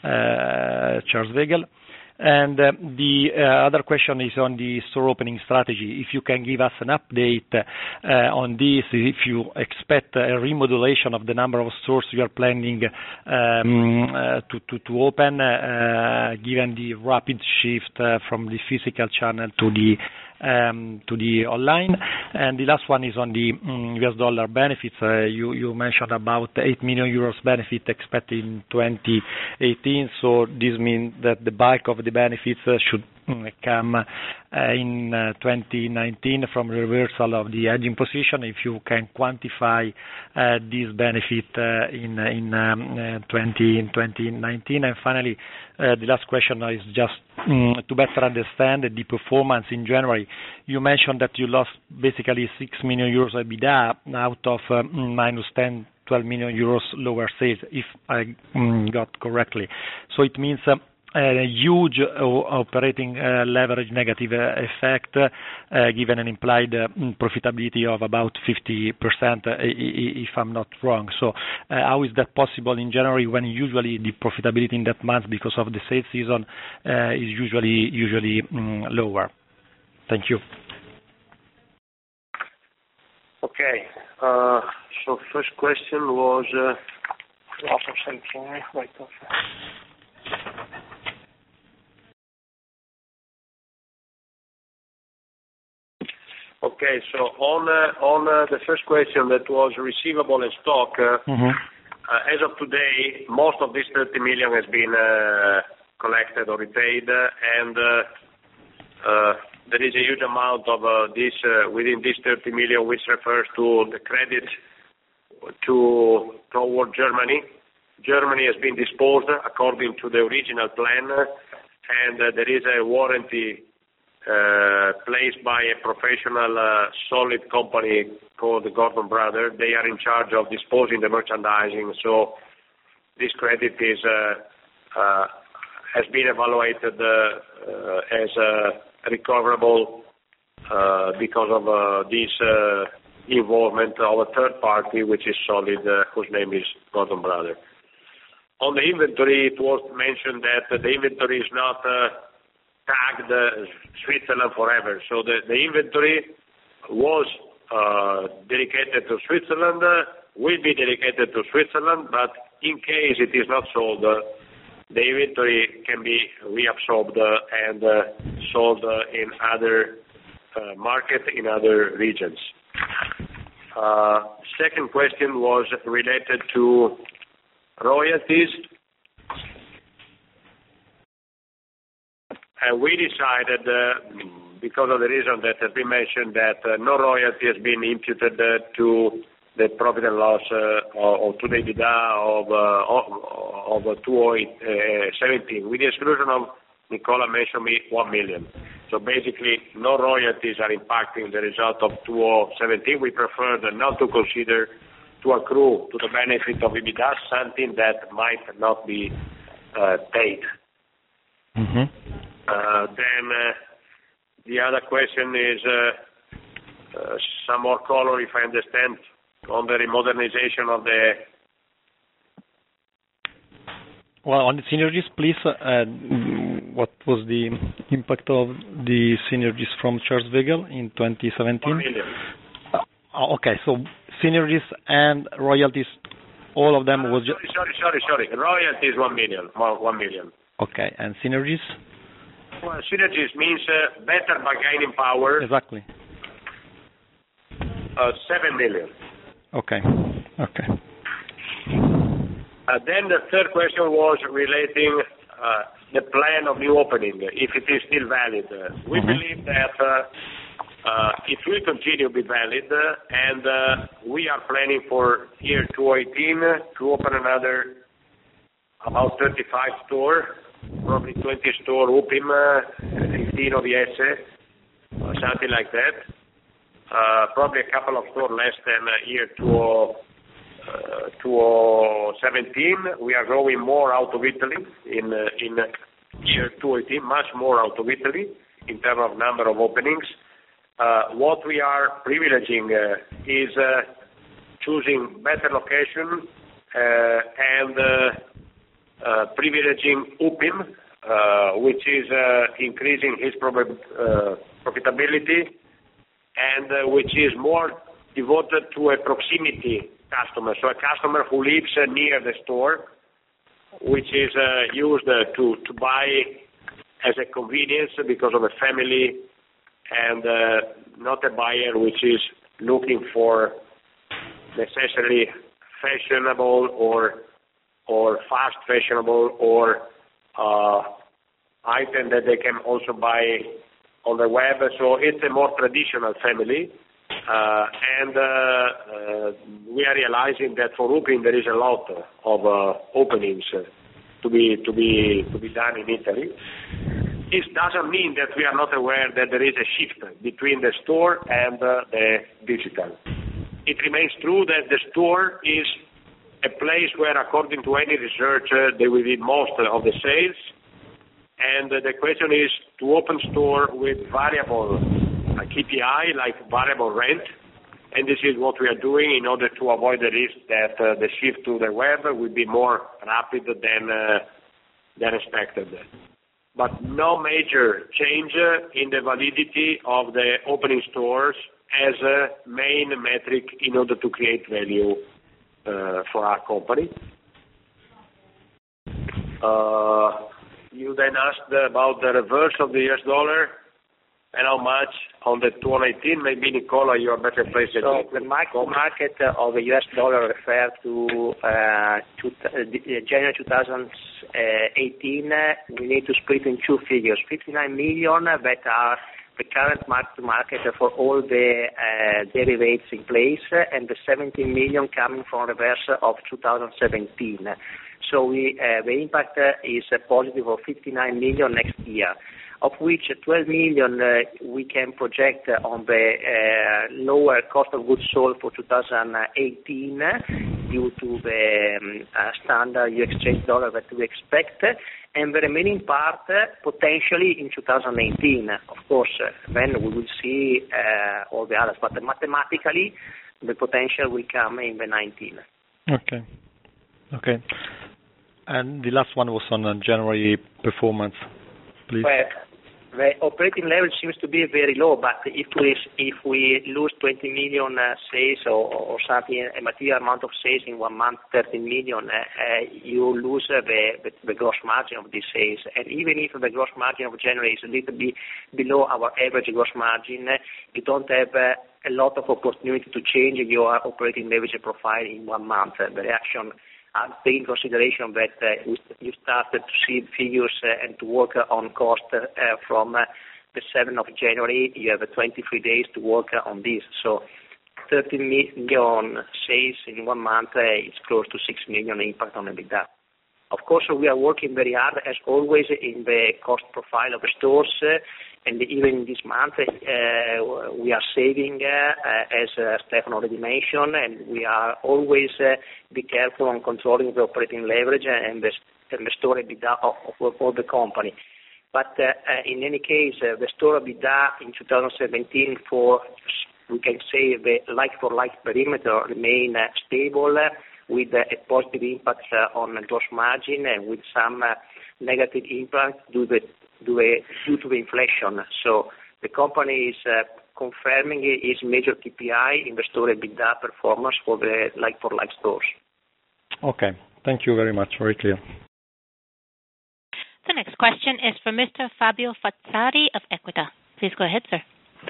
uh, Charles Wegel. And uh, the uh, other question is on the store opening strategy. If you can give us an update uh, on this, if you expect a remodulation of the number of stores you are planning um, uh, to, to, to open, uh, given the rapid shift uh, from the physical channel to the Um, to the online. And the last one is on the um, U S dollar benefits. Uh, you, you mentioned about eight million euros benefit expected in twenty eighteen. So this means that the bulk of the benefits uh, should um, come uh, in uh, twenty nineteen from reversal of the hedging position. If you can quantify uh, this benefit uh, in in, um, uh, twenty, in twenty nineteen. And finally, Uh, the last question is just um, to better understand the performance in January. You mentioned that you lost basically six million euros EBITDA out of uh, minus ten, twelve million euros lower sales, if I um, got correctly. So it means uh, a huge uh, operating uh, leverage negative uh, effect, uh, given an implied uh, profitability of about fifty percent, uh, if I'm not wrong. So uh, how is that possible in January, when usually the profitability in that month, because of the sales season, uh, is usually usually um, lower? Thank you.
Okay. Uh, so first question was uh, Okay, so on uh, on uh, the first question that was receivable in stock, uh, mm-hmm. uh, as of today, most of this thirty million has been uh, collected or repaid, uh, and uh, uh, there is a huge amount of uh, this uh, within this thirty million, which refers to the credit to toward Germany. Germany has been disposed according to the original plan, and uh, there is a warranty Uh, placed by a professional, uh, solid company called the Gordon Brothers. They are in charge of disposing the merchandising, so this credit is uh, uh, has been evaluated uh, uh, as uh, recoverable uh, because of uh, this uh, involvement of a third party, which is solid, uh, whose name is Gordon Brothers. on the inventory, it was mentioned that the inventory is not uh, tagged uh, Switzerland forever. So the, the inventory was uh, dedicated to Switzerland, uh, will be dedicated to Switzerland, but in case it is not sold, uh, the inventory can be reabsorbed uh, and uh, sold uh, in other uh, markets, in other regions. Uh, second question was related to royalties. And we decided, uh, because of the reason that has been mentioned, that uh, no royalty has been imputed uh, to the profit and loss uh, or, or to the EBITDA of, uh, of, of two thousand seventeen, with the exclusion of, Nicola mentioned me, one million. So basically, no royalties are impacting the result of two thousand seventeen. We prefer not to consider to accrue to the benefit of EBITDA something that might not be uh, paid.
Mm-hmm.
Uh, then uh, the other question is uh, uh, some more color, if I understand, on the remodernization of the...
Well, on the synergies, please, uh, what was the impact of the synergies from Charles Wegel in twenty seventeen?
One million.
Uh, okay, so synergies and royalties, all of them
uh,
was...
Sorry, sorry, sorry, sorry. Royalties, one million. One million.
Okay, and synergies?
Well, synergies means uh, better bargaining power.
Exactly.
Uh, seven million.
Okay, okay.
Uh, then the third question was relating uh, the plan of new opening, if it is still valid. Uh, we mm-hmm. believe that uh, uh, it will continue to be valid, uh, and uh, we are planning for year twenty eighteen to open another about thirty-five stores, probably twenty store U P I M, uh, fifteen O V S, uh, something like that. Uh, probably a couple of stores less than uh, year two thousand seventeen. We are growing more out of Italy in uh, in year two thousand eighteen, much more out of Italy in terms of number of openings. Uh, what we are privileging uh, is uh, choosing better location uh, and uh, uh, privileging U P I M, uh, which is uh, increasing its prob- uh, profitability and uh, which is more devoted to a proximity customer, so a customer who lives uh, near the store, which is uh, used uh, to, to buy as a convenience because of a family, and uh, not a buyer which is looking for necessarily fashionable or or fast fashionable or uh, item that they can also buy on the web. So it's a more traditional family. Uh, and uh, uh, we are realizing that for U P I M there is a lot of uh, openings uh, to be to be to be done in Italy. This doesn't mean that we are not aware that there is a shift between the store and uh, the digital. It remains true that the store is a place where, according to any research, uh, they will be most of the sales. And uh, the question is to open store with variable a K P I like variable rent, and this is what we are doing in order to avoid the risk that uh, the shift to the web will be more rapid than uh, than expected. But no major change in the validity of the opening stores as a main metric in order to create value uh, for our company. Uh, you then asked about the reverse of the U S dollar. And how much on the two thousand eighteen? Maybe, Nicola, you are better placed than
So the market, market of the U S dollar refers to, uh, to uh, January two thousand eighteen. We need to split in two figures: fifty-nine million that are the current market-to-market for all the uh, derivatives in place, and the seventeen million coming from reverse of two thousand seventeen. So we, uh, the impact is a positive of fifty-nine million next year, of which twelve million uh, we can project on the uh, lower cost of goods sold for two thousand eighteen due to the um, uh, standard U S exchange dollar that we expect, and the remaining part uh, potentially in two thousand eighteen. Of course, uh, then we will see uh, all the others, but mathematically the potential will come in the nineteen.
Okay. Okay. And the last one was on uh, January performance, please.
Well, the operating level seems to be very low, but if we if we lose twenty million uh, sales or, or something, a material amount of sales in one month, thirteen million, uh, uh, you lose uh, the, the the gross margin of these sales. And even if the gross margin of January is a little bit below our average gross margin, uh, you don't have uh, a lot of opportunity to change your operating leverage profile in one month. Uh, the reaction. Uh, take in consideration that uh, you started to see figures uh, and to work uh, on cost uh, from uh, the seventh of January. You have uh, twenty-three days to work uh, on this. So thirteen million sales in one month uh, is close to six million impact on EBITDA. Of course, we are working very hard, as always, in the cost profile of the stores, uh, and even this month uh, we are saving, uh, as uh, Stefano already mentioned, and we are always uh, be careful on controlling the operating leverage and the, and the store EBITDA of, of, of the company. But uh, uh, in any case, uh, the store EBITDA in two thousand seventeen for, we can say, the like-for-like perimeter remain uh, stable, uh, with uh, a positive impact uh, on gross margin and with some uh, negative impact due, the, due, due to the inflation. So the company is uh, confirming its major K P I in the store EBITDA performance for the like-for-like stores.
Okay, thank you very much. Very clear.
The next question is from Mister Fabio Fazzari of Equita. Please go ahead, sir.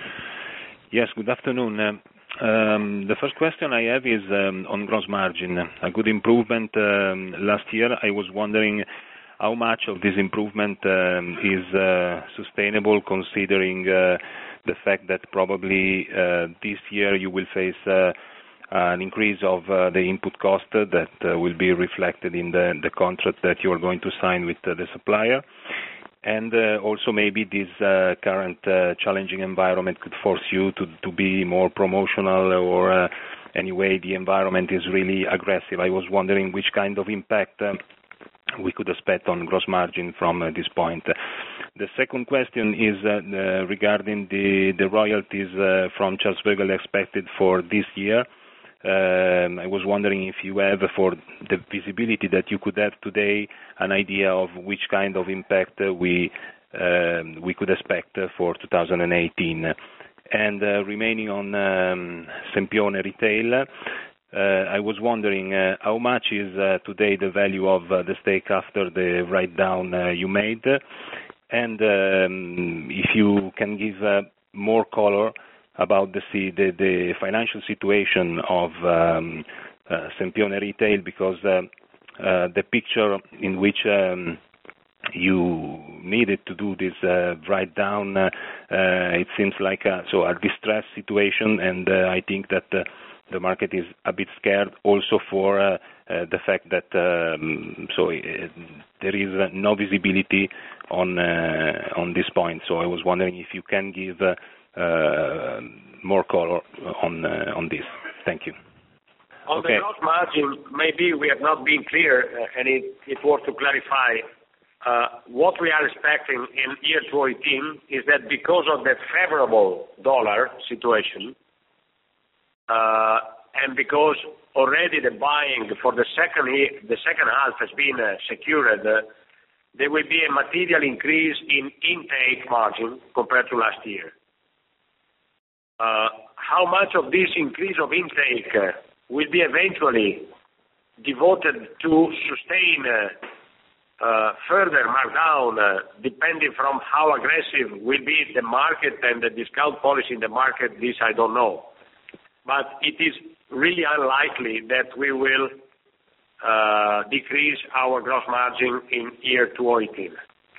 Yes, good afternoon. Uh, Um, the first question I have is um, on gross margin. A good improvement um, last year. I was wondering how much of this improvement um, is uh, sustainable, considering uh, the fact that probably uh, this year you will face uh, an increase of uh, the input cost that uh, will be reflected in the, the contract that you are going to sign with uh, the supplier. And uh, also maybe this uh, current uh, challenging environment could force you to, to be more promotional, or uh, anyway the environment is really aggressive. I was wondering which kind of impact uh, we could expect on gross margin from uh, this point. The second question is uh, uh, regarding the, the royalties uh, from Charles Vögele expected for this year. Um, I was wondering if you have, for the visibility that you could have today, an idea of which kind of impact uh, we um, we could expect uh, for two thousand eighteen. And uh, remaining on um, Sempione Retail, uh, I was wondering uh, how much is uh, today the value of uh, the stake after the write-down uh, you made, and um, if you can give uh, more color about the, the, the financial situation of um, uh, Sempione Retail, because uh, uh, the picture in which um, you needed to do this uh, write-down, uh, uh, it seems like a, so a distressed situation, and uh, I think that uh, the market is a bit scared also for uh, uh, the fact that um, so uh, there is uh, no visibility on uh, on this point. So I was wondering if you can give uh, Uh, more color on uh, on this. Thank you.
On okay. the gross margin, maybe we have not been clear, uh, and it, it was to clarify. Uh, what we are expecting in year twenty eighteen is that because of the favorable dollar situation, uh, and because already the buying for the second year, the second half has been uh, secured, uh, there will be a material increase in intake margin compared to last year. Uh, how much of this increase of intake uh, will be eventually devoted to sustain uh, uh, further markdown, uh, depending from how aggressive will be the market and the discount policy in the market, this I don't know. But it is really unlikely that we will uh, decrease our gross margin in year twenty eighteen.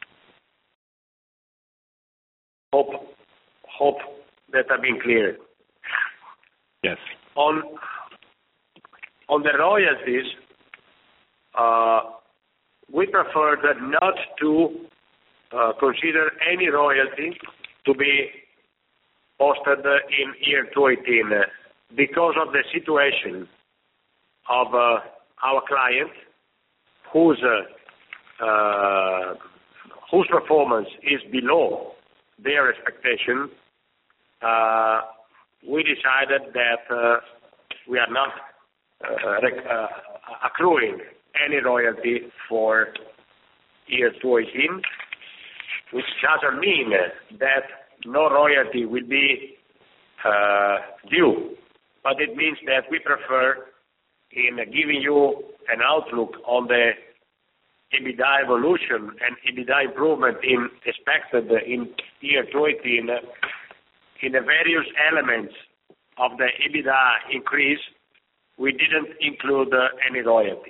Hope, hope that have been clear.
Yes.
On on the royalties, uh, we prefer that not to uh, consider any royalty to be posted in year twenty eighteen uh, because of the situation of uh, our client, whose uh, uh, whose performance is below their expectation. Uh, we decided that uh, we are not uh, rec- uh, accruing any royalty for year two eighteen, which doesn't mean that no royalty will be uh, due, but it means that we prefer, in giving you an outlook on the EBITDA evolution and EBITDA improvement in expected in year two eighteen, in the various elements of the EBITDA increase, we didn't include uh, any royalty.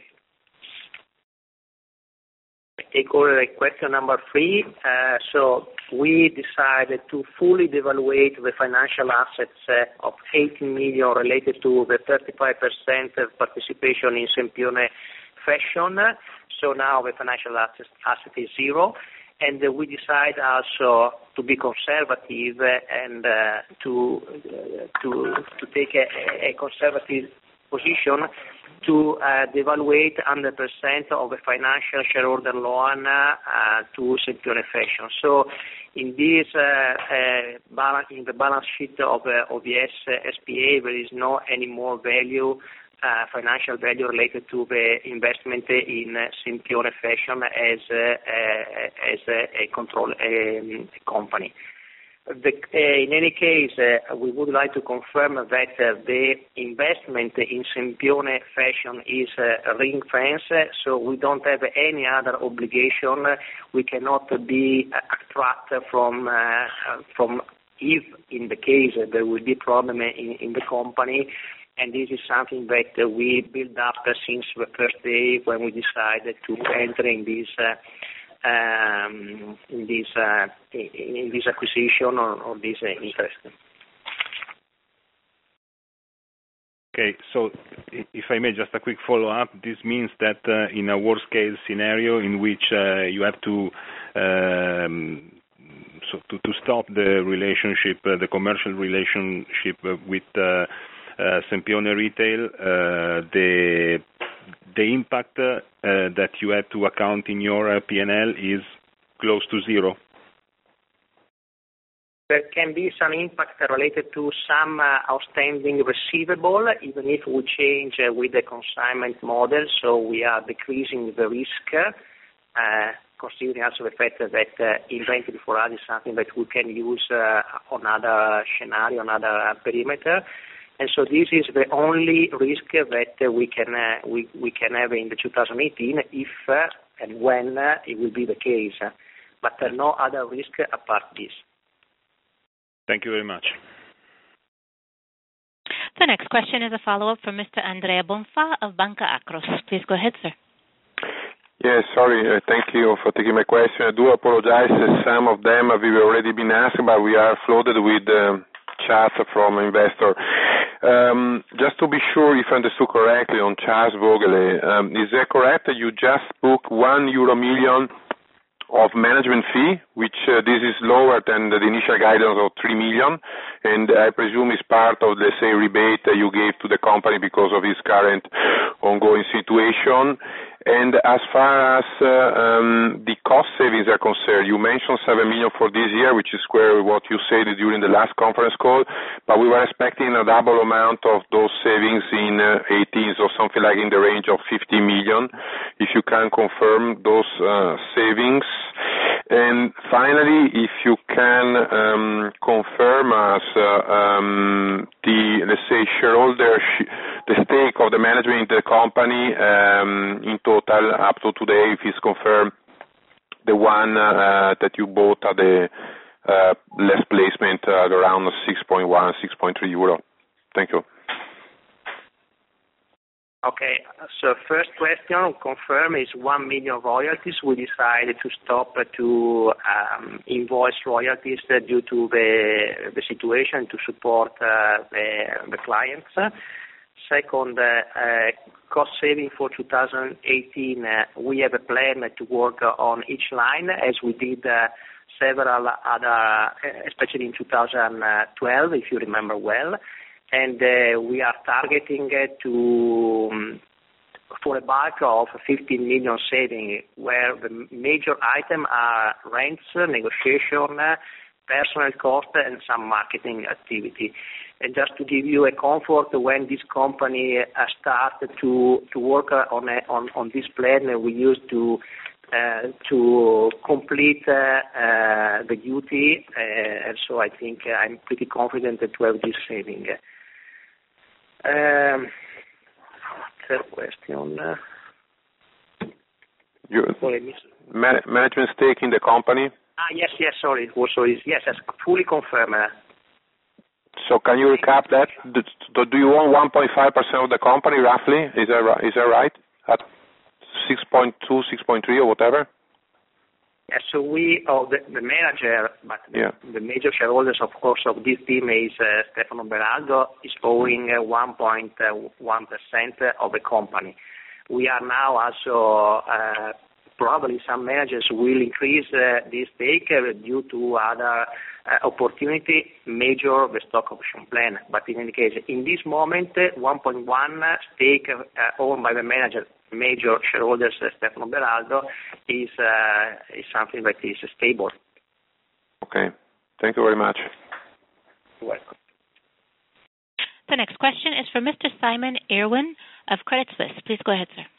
Take over question number three. Uh, so we decided to fully devaluate the financial assets uh, of eighteen million related to the thirty-five percent participation in Sempione Fashion. So now the financial asset, asset is zero. And uh, we decide also to be conservative and uh, to, uh, to to take a, a conservative position to uh, devaluate one hundred percent of the financial shareholder loan uh, to Sempione Fashion. So in this uh, uh, balance, in the balance sheet of uh, O V S S P A, there is no any more value, uh, financial value related to the investment in uh, Sempione Fashion as uh, uh, as a, a control um, a company. The, uh, in any case, uh, we would like to confirm that uh, the investment in Sempione Fashion is uh, ring-fenced, so we don't have any other obligation. We cannot be attracted from uh, from if, in the case, uh, there will be problem in, in the company. And this is something that uh, we build up uh, since the first day when we decided to enter in this. Uh, Um, in this uh, in this acquisition or, or this uh, interest.
Okay, so if I may, just a quick follow-up. This means that uh, in a worst-case scenario in which uh, you have to um, so to, to stop the relationship, uh, the commercial relationship uh, with uh, uh, Sempione Retail, uh, the the impact uh, that you had to account in your uh, P and L is close to zero?
There can be some impact related to some uh, outstanding receivable, even if we change uh, with the consignment model, so we are decreasing the risk, uh, considering also the fact that uh, inventory for us is something that we can use uh, on other scenario, on other perimeter. And so this is the only risk that uh, we can uh, we, we can have in the two thousand eighteen, if uh, and when uh, it will be the case. But uh, no other risk apart this.
Thank you very much.
The next question is a follow-up from Mister Andrea Bonfa of Banca Akros. Please go ahead, sir.
Yes, sorry. Uh, thank you for taking my question. I do apologize. Uh, some of them have already been asked, but we are flooded with uh, chats from investor. Um, just to be sure if I understood correctly on Charles Vogele, um, is that correct that you just booked one euro million of management fee, which uh, this is lower than the initial guidance of three million, and I presume is part of, let's say, rebate that you gave to the company because of its current ongoing situation. And as far as uh, um, the cost savings are concerned, you mentioned seven million for this year, which is square with what you said during the last conference call, but we were expecting a double amount of those savings in uh, eighteen, so something like in the range of fifty million, if you can confirm those uh, savings. And finally, if you can um, confirm us uh, um, the, let's say, shareholder, sh- the stake of the management in the company um, in total up to today, if it's confirmed, the one uh, that you bought at the uh, less placement at around six point one, six point three euro. Thank you.
Okay, so first question, confirm, is one million royalties. We decided to stop uh, to um, invoice royalties uh, due to the, the situation to support uh, the, the clients. Second, uh, uh, cost saving for two thousand eighteen, uh, we have a plan to work uh, on each line as we did uh, several other, uh, especially in two thousand twelve, if you remember well. And uh, we are targeting uh, to um, for a bulk of fifteen million saving, where the major items are rents, negotiation, uh, personnel cost, and some marketing activity. And just to give you a comfort, when this company uh, started to to work on a, on on this plan, we used to uh, to complete uh, uh, the duty, uh, and so I think I'm pretty confident to have this saving. Um, third question. Uh,
you, man, management stake in the company?
Ah, yes, yes, sorry. Also, is, yes, yes, fully confirmed.
So can you recap that? Do, do you own one point five percent of the company, roughly? Is that, is that right? At six point two, six point three or whatever?
Yes, so we, oh, the, the manager, but
yeah.
the, the major shareholders, of course, of this team is uh, Stefano Beraldo, is owning uh, one point one percent of the company. We are now also... Uh, Probably some managers will increase uh, this stake uh, due to other uh, opportunity, major the stock option plan. But in any case, in this moment, uh, one point one stake uh, owned by the manager, major shareholders, uh, Stefano Beraldo, is uh, is something that is stable.
Okay. Thank you very much.
You're welcome.
The next question is from Mister Simon Irwin of Credit Suisse. Please go ahead, sir.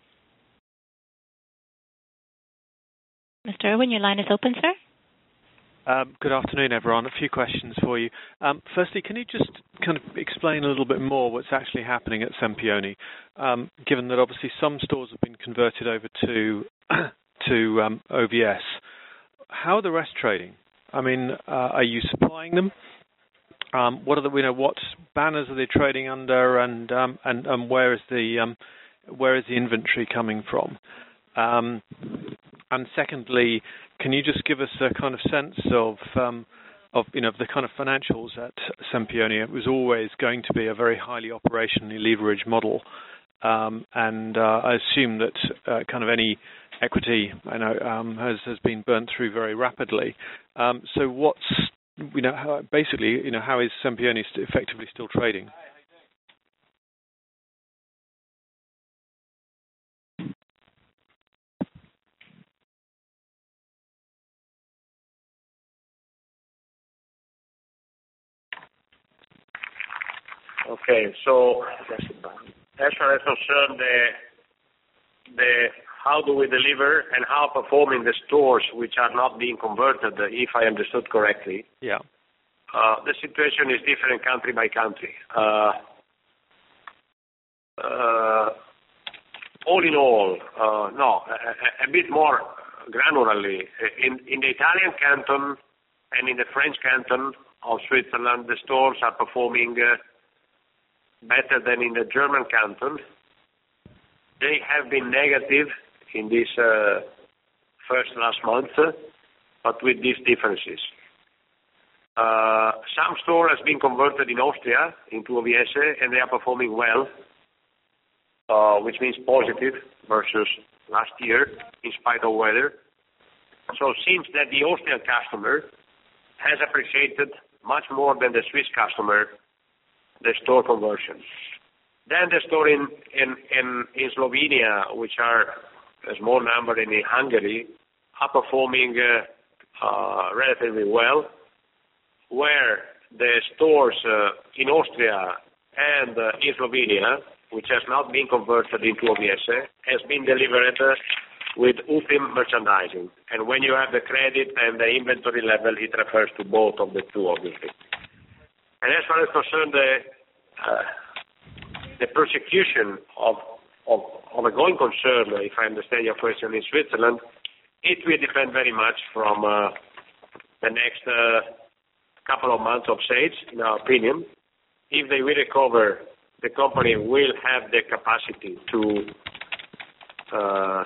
Mister Irwin, your line is open, sir.
Um, good afternoon, everyone. A few questions for you. Um, firstly, can you just kind of explain a little bit more what's actually happening at Sempione, um, given that obviously some stores have been converted over to to um, O V S. How are the rest trading? I mean, uh, are you supplying them? Um, what are the, you know, what banners are they trading under, and um, and, and where is the um, where is the inventory coming from? Um, And secondly, can you just give us a kind of sense of, um, of you know, the kind of financials at Sempione? It was always going to be a very highly operationally leveraged model, um, and uh, I assume that uh, kind of any equity, I know, um, has has been burnt through very rapidly. Um, so what's, you know, how, basically, you know, how is Sempione st- effectively still trading?
Okay, so as far as concerned the the how do we deliver and how performing the stores which are not being converted, if I understood correctly.
Yeah.
Uh, the situation is different country by country. Uh, uh, all in all, uh, no, a, a bit more granularly. In, in the Italian canton and in the French canton of Switzerland, the stores are performing uh, better than in the German canton. They have been negative in this uh, first last month, uh, but with these differences. Uh, some store has been converted in Austria into O V S, and they are performing well, uh, which means positive versus last year, in spite of weather. So it seems that the Austrian customer has appreciated much more than the Swiss customer the store conversion. Then the store in, in, in, in Slovenia, which are a small number in Hungary, are performing uh, uh, relatively well, where the stores uh, in Austria and uh, in Slovenia, which has not been converted into O V S, has been delivered uh, with U P I M merchandising. And when you have the credit and the inventory level, it refers to both of the two, obviously. And as far as concerned the uh, the prosecution of, of of a going concern, if I understand your question, in Switzerland, it will depend very much from uh, the next uh, couple of months of sales, in our opinion. If they will recover, the company will have the capacity to uh,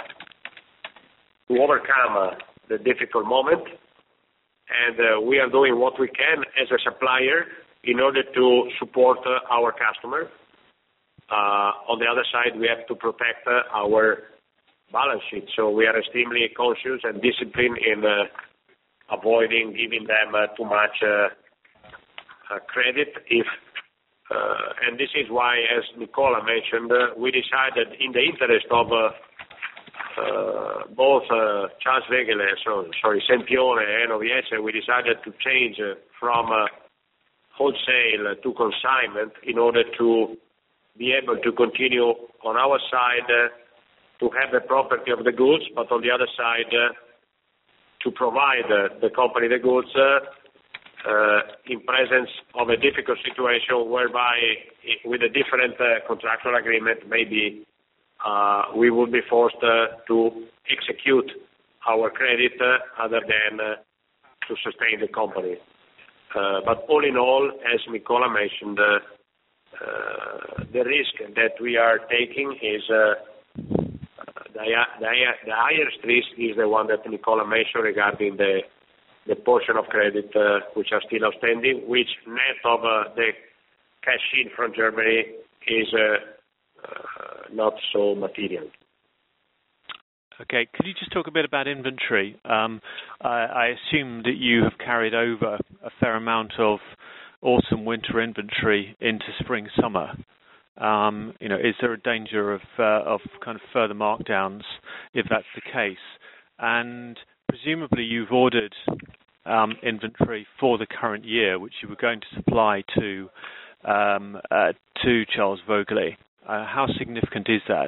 to overcome uh, the difficult moment, and uh, we are doing what we can as a supplier in order to support uh, our customer. Uh, on the other side, we have to protect uh, our balance sheet, so we are extremely conscious and disciplined in uh, avoiding giving them uh, too much uh, uh, credit. If uh, and this is why, as Nicola mentioned, uh, we decided, in the interest of uh, uh, both uh, Charles Wegeler, so sorry, Sempione and O V S, we decided to change uh, from uh, wholesale to consignment in order to be able to continue on our side uh, to have the property of the goods, but on the other side uh, to provide uh, the company the goods uh, uh, in presence of a difficult situation whereby with a different uh, contractual agreement maybe uh, we would be forced uh, to execute our credit uh, other than uh, to sustain the company. Uh, but all in all, as Nicola mentioned, uh, uh, the risk that we are taking is uh, the, the, the highest risk is the one that Nicola mentioned regarding the the portion of credit uh, which are still outstanding, which net of uh, the cash in from Germany is uh, uh, not so material.
Okay, could you just talk a bit about inventory? Um, I, I assume that you have carried over a fair amount of autumn-winter inventory into spring-summer. Um, you know, is there a danger of uh, of kind of further markdowns if that's the case? And presumably you've ordered um, inventory for the current year, which you were going to supply to um, uh, to Charles Vogele. Uh, how significant is that?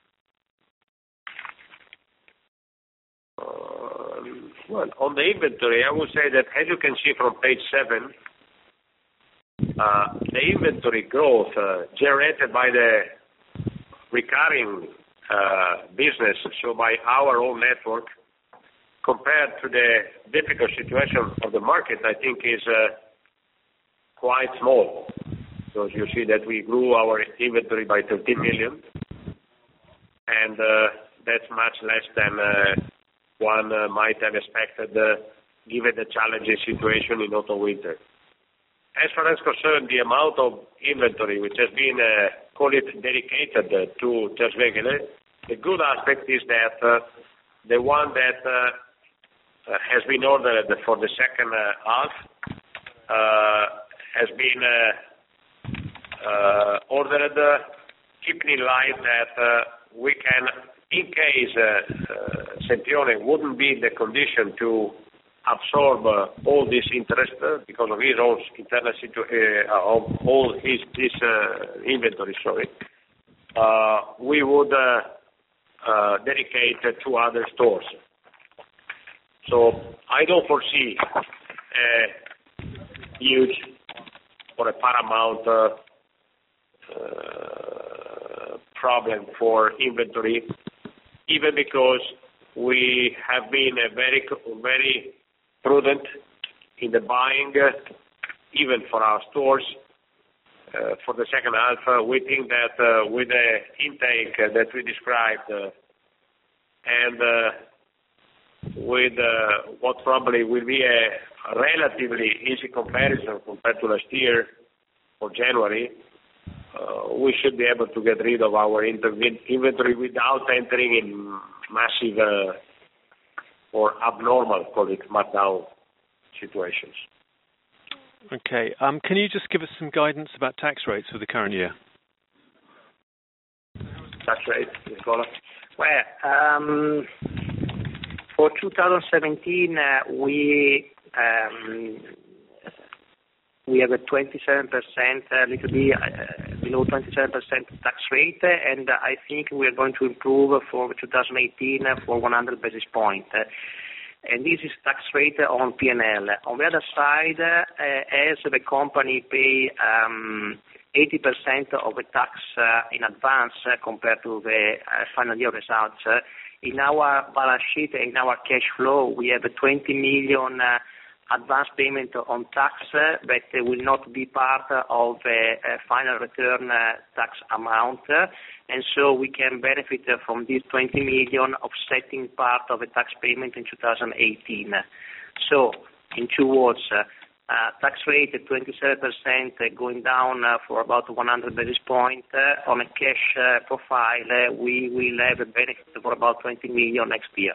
Um, well, on the inventory, I would say that as you can see from page seven, uh, the inventory growth uh, generated by the recurring uh, business, so by our own network, compared to the difficult situation of the market, I think is uh, quite small. So you see that we grew our inventory by thirteen million, and uh, that's much less than uh, one uh, might have expected uh, given the challenging situation in autumn-winter. As far as concerned the amount of inventory which has been, uh, call it, dedicated uh, to Charles Vogele, the good aspect is that uh, the one that uh, uh, has been ordered for the second uh, half uh, has been uh, uh, ordered uh, keeping in mind that uh, we can, in case uh, uh, Sempione wouldn't be in the condition to absorb uh, all this interest uh, because of his own internal situation, uh, of all his this uh, inventory, sorry, uh, we would uh, uh, dedicate uh, to other stores. So I don't foresee a huge or a paramount uh, uh, problem for inventory, even because we have been uh, very, very prudent in the buying, uh, even for our stores. Uh, for the second half, uh, we think that uh, with the intake uh, that we described uh, and uh, with uh, what probably will be a, a relatively easy comparison compared to last year for January, uh, we should be able to get rid of our inventory without entering in massive uh, or abnormal, call it, markdown situations.
Okay. Um, can you just give us some guidance about tax rates for the current year?
Tax rate, Nicola?
Well, um, for two thousand seventeen, uh, we um, we have a twenty-seven percent, a little bit uh, below twenty-seven percent tax rate, and I think we are going to improve for two thousand eighteen for one hundred basis points. And this is tax rate on P and L. On the other side, uh, as the company pay um, eighty percent of the tax uh, in advance uh, compared to the uh, final year results, uh, in our balance sheet, in our cash flow, we have a twenty million uh, advance payment on tax uh, that will not be part of the uh, final return uh, tax amount, uh, and so we can benefit uh, from this twenty million offsetting part of the tax payment in two thousand eighteen. So, in two words, uh, uh, tax rate at twenty-seven percent uh, going down uh, for about one hundred basis points. Uh, on a cash uh, profile, uh, we will have a benefit for about twenty million next year.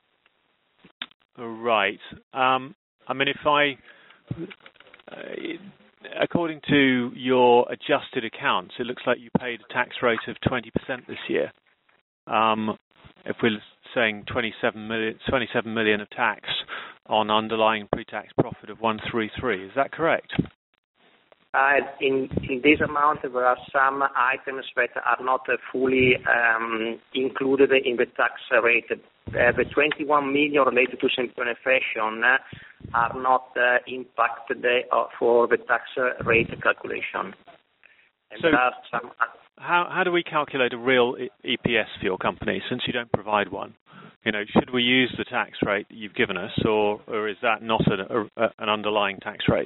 Right. Um, I mean, if I, uh, according to your adjusted accounts, it looks like you paid a tax rate of twenty percent this year. Um, if we're saying twenty-seven million, twenty-seven million of tax on underlying pre-tax profit of one hundred thirty-three, is that correct?
Uh, in, in this amount, there are some items that are not uh, fully um, included in the tax rate. Uh, the twenty-one million related to Sempione Fashion uh, are not uh, impacted uh, for the tax rate calculation. And
so,
there are some, uh,
how how do we calculate a real E P S for your company, since you don't provide one? You know, should we use the tax rate that you've given us, or or is that not a, a, an underlying tax rate?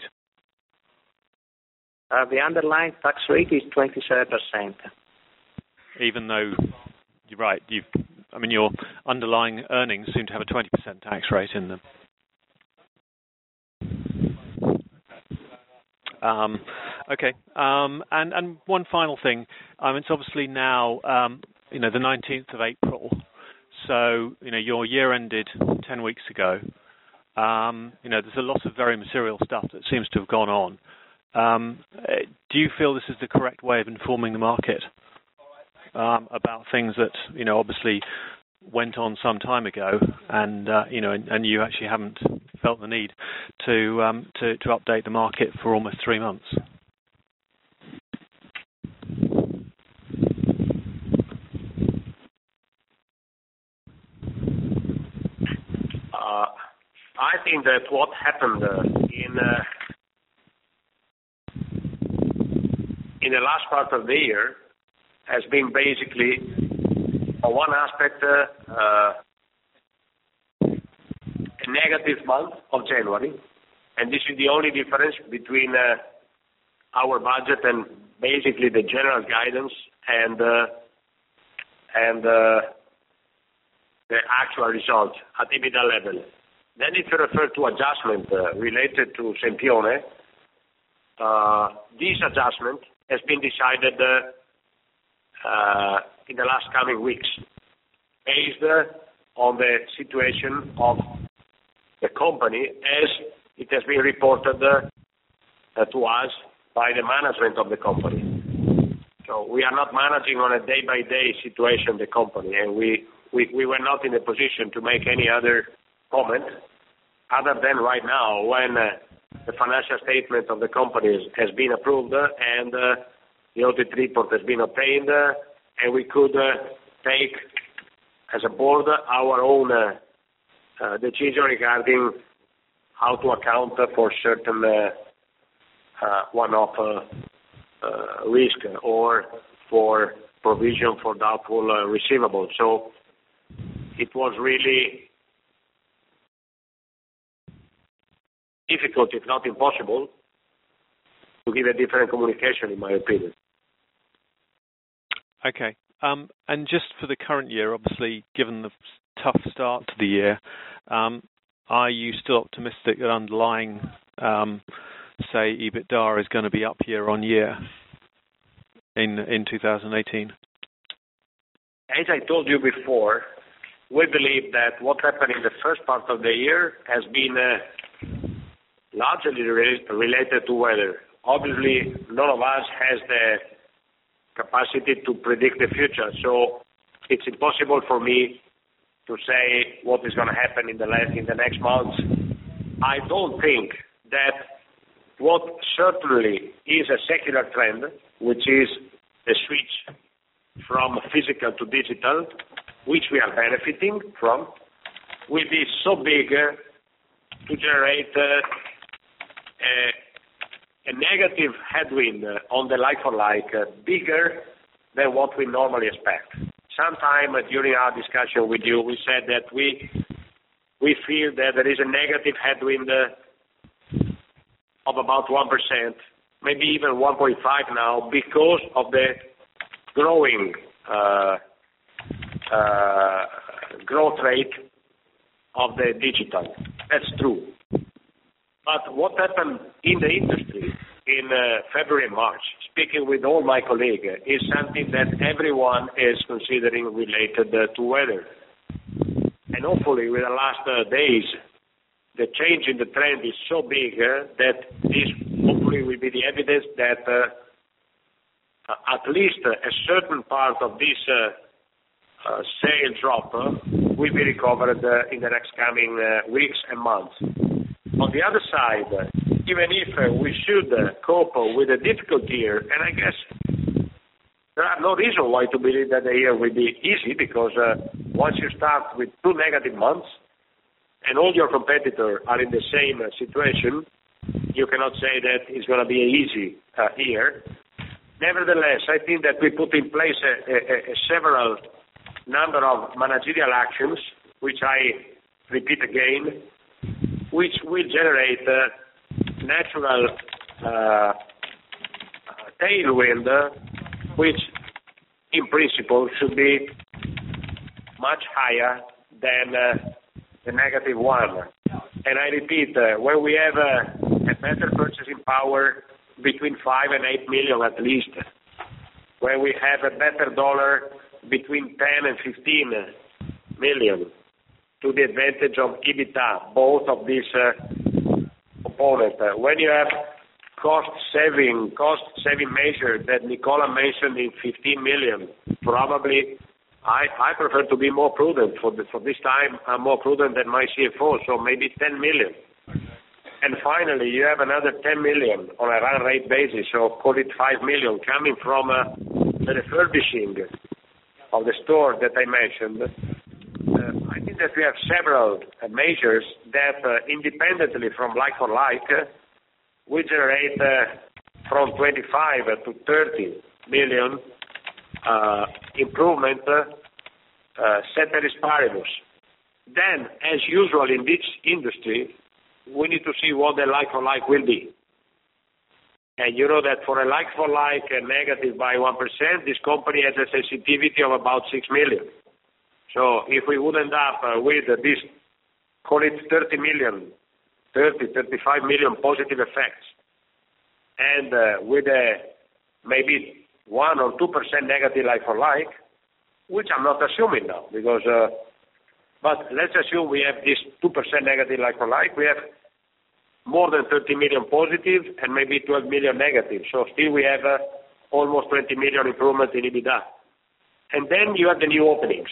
Uh, the underlying tax rate is twenty-seven percent.
Even though, you're right, you, I mean, your underlying earnings seem to have a twenty percent tax rate in them. Um, okay, um, and, and one final thing. Um, it's obviously now, um, you know, the nineteenth of April, so, you know, your year ended ten weeks ago. Um, you know, there's a lot of very material stuff that seems to have gone on. Um, do you feel this is the correct way of informing the market um, about things that, you know, obviously went on some time ago, and uh, you know, and, and you actually haven't felt the need to, um, to to update the market for almost three months?
Uh, I think that what happened uh, in uh, in the last part of the year has been basically, on one aspect, uh, uh, a negative month of January, and this is the only difference between uh, our budget and basically the general guidance and uh, and uh, the actual result at EBITDA level. Then if you refer to adjustment uh, related to Sempione, uh, this adjustment has been decided uh, uh, in the last coming weeks, based uh, on the situation of the company as it has been reported uh, uh, to us by the management of the company. So we are not managing on a day-by-day situation the company, and we, we, we were not in a position to make any other comment other than right now when uh, the financial statement of the company is, has been approved uh, and uh, the audit report has been obtained, uh, and we could uh, take as a board our own uh, uh, decision regarding how to account for certain uh, uh, one-off uh, uh, risk or for provision for doubtful uh, receivables. So it was really difficult, if not impossible, to give a different communication, in my opinion.
Okay. Um, and just for the current year, obviously, given the tough start to the year, um, are you still optimistic that underlying, um, say, EBITDA is going to be up year on year in in two thousand eighteen?
As I told you before, we believe that what happened in the first part of the year has been uh, largely re- related to weather. Obviously, none of us has the capacity to predict the future, so it's impossible for me to say what is going to happen in the last, in the next months. I don't think that what certainly is a secular trend, which is the switch from physical to digital, which we are benefiting from, will be so big uh, to generate uh, a a negative headwind on the like-for-like uh, bigger than what we normally expect. Sometime uh, during our discussion with you, we said that we we feel that there is a negative headwind uh, of about one percent, maybe even one point five now, because of the growing uh, uh, growth rate of the digital. That's true. But what happened in the industry in uh, February and March, speaking with all my colleagues, is something that everyone is considering related uh, to weather. And hopefully with the last uh, days, the change in the trend is so big uh, that this hopefully will be the evidence that uh, at least uh, a certain part of this uh, uh, sale drop uh, will be recovered uh, in the next coming uh, weeks and months. On the other side, even if uh, we should uh, cope with a difficult year, and I guess there are no reason why to believe that the year will be easy, because uh, once you start with two negative months and all your competitors are in the same uh, situation, you cannot say that it's going to be an easy uh, year. Nevertheless, I think that we put in place a, a, a several number of managerial actions, which I repeat again, which will generate uh, natural uh, tailwind, uh, which in principle should be much higher than uh, the negative one. And I repeat, uh, when we have uh, a better purchasing power between five and eight million at least, when we have a better dollar between ten and fifteen million, to the advantage of EBITDA, both of these uh, components. Uh, when you have cost saving, cost saving measure that Nicola mentioned in fifteen million, probably I, I prefer to be more prudent for the, for this time. I'm more prudent than my C F O, so maybe ten million. And finally, you have another ten million on a run rate basis, so call it five million, coming from uh, the refurbishing of the store that I mentioned. Uh, I think that we have several uh, measures that, uh, independently from like-for-like, uh, will generate uh, from twenty-five to thirty million uh, improvement, uh, uh, ceteris paribus. Then, as usual in this industry, we need to see what the like-for-like will be. And you know that for a like-for-like uh, negative by one percent, this company has a sensitivity of about six million. So if we would end up uh, with uh, this, call it thirty million, thirty, thirty-five million positive effects, and uh, with a maybe one or two percent negative like-for-like, which I'm not assuming now, because, uh, but let's assume we have this two percent negative like-for-like, we have more than thirty million positive and maybe twelve million negative. So still we have uh, almost twenty million improvement in EBITDA. And then you have the new openings.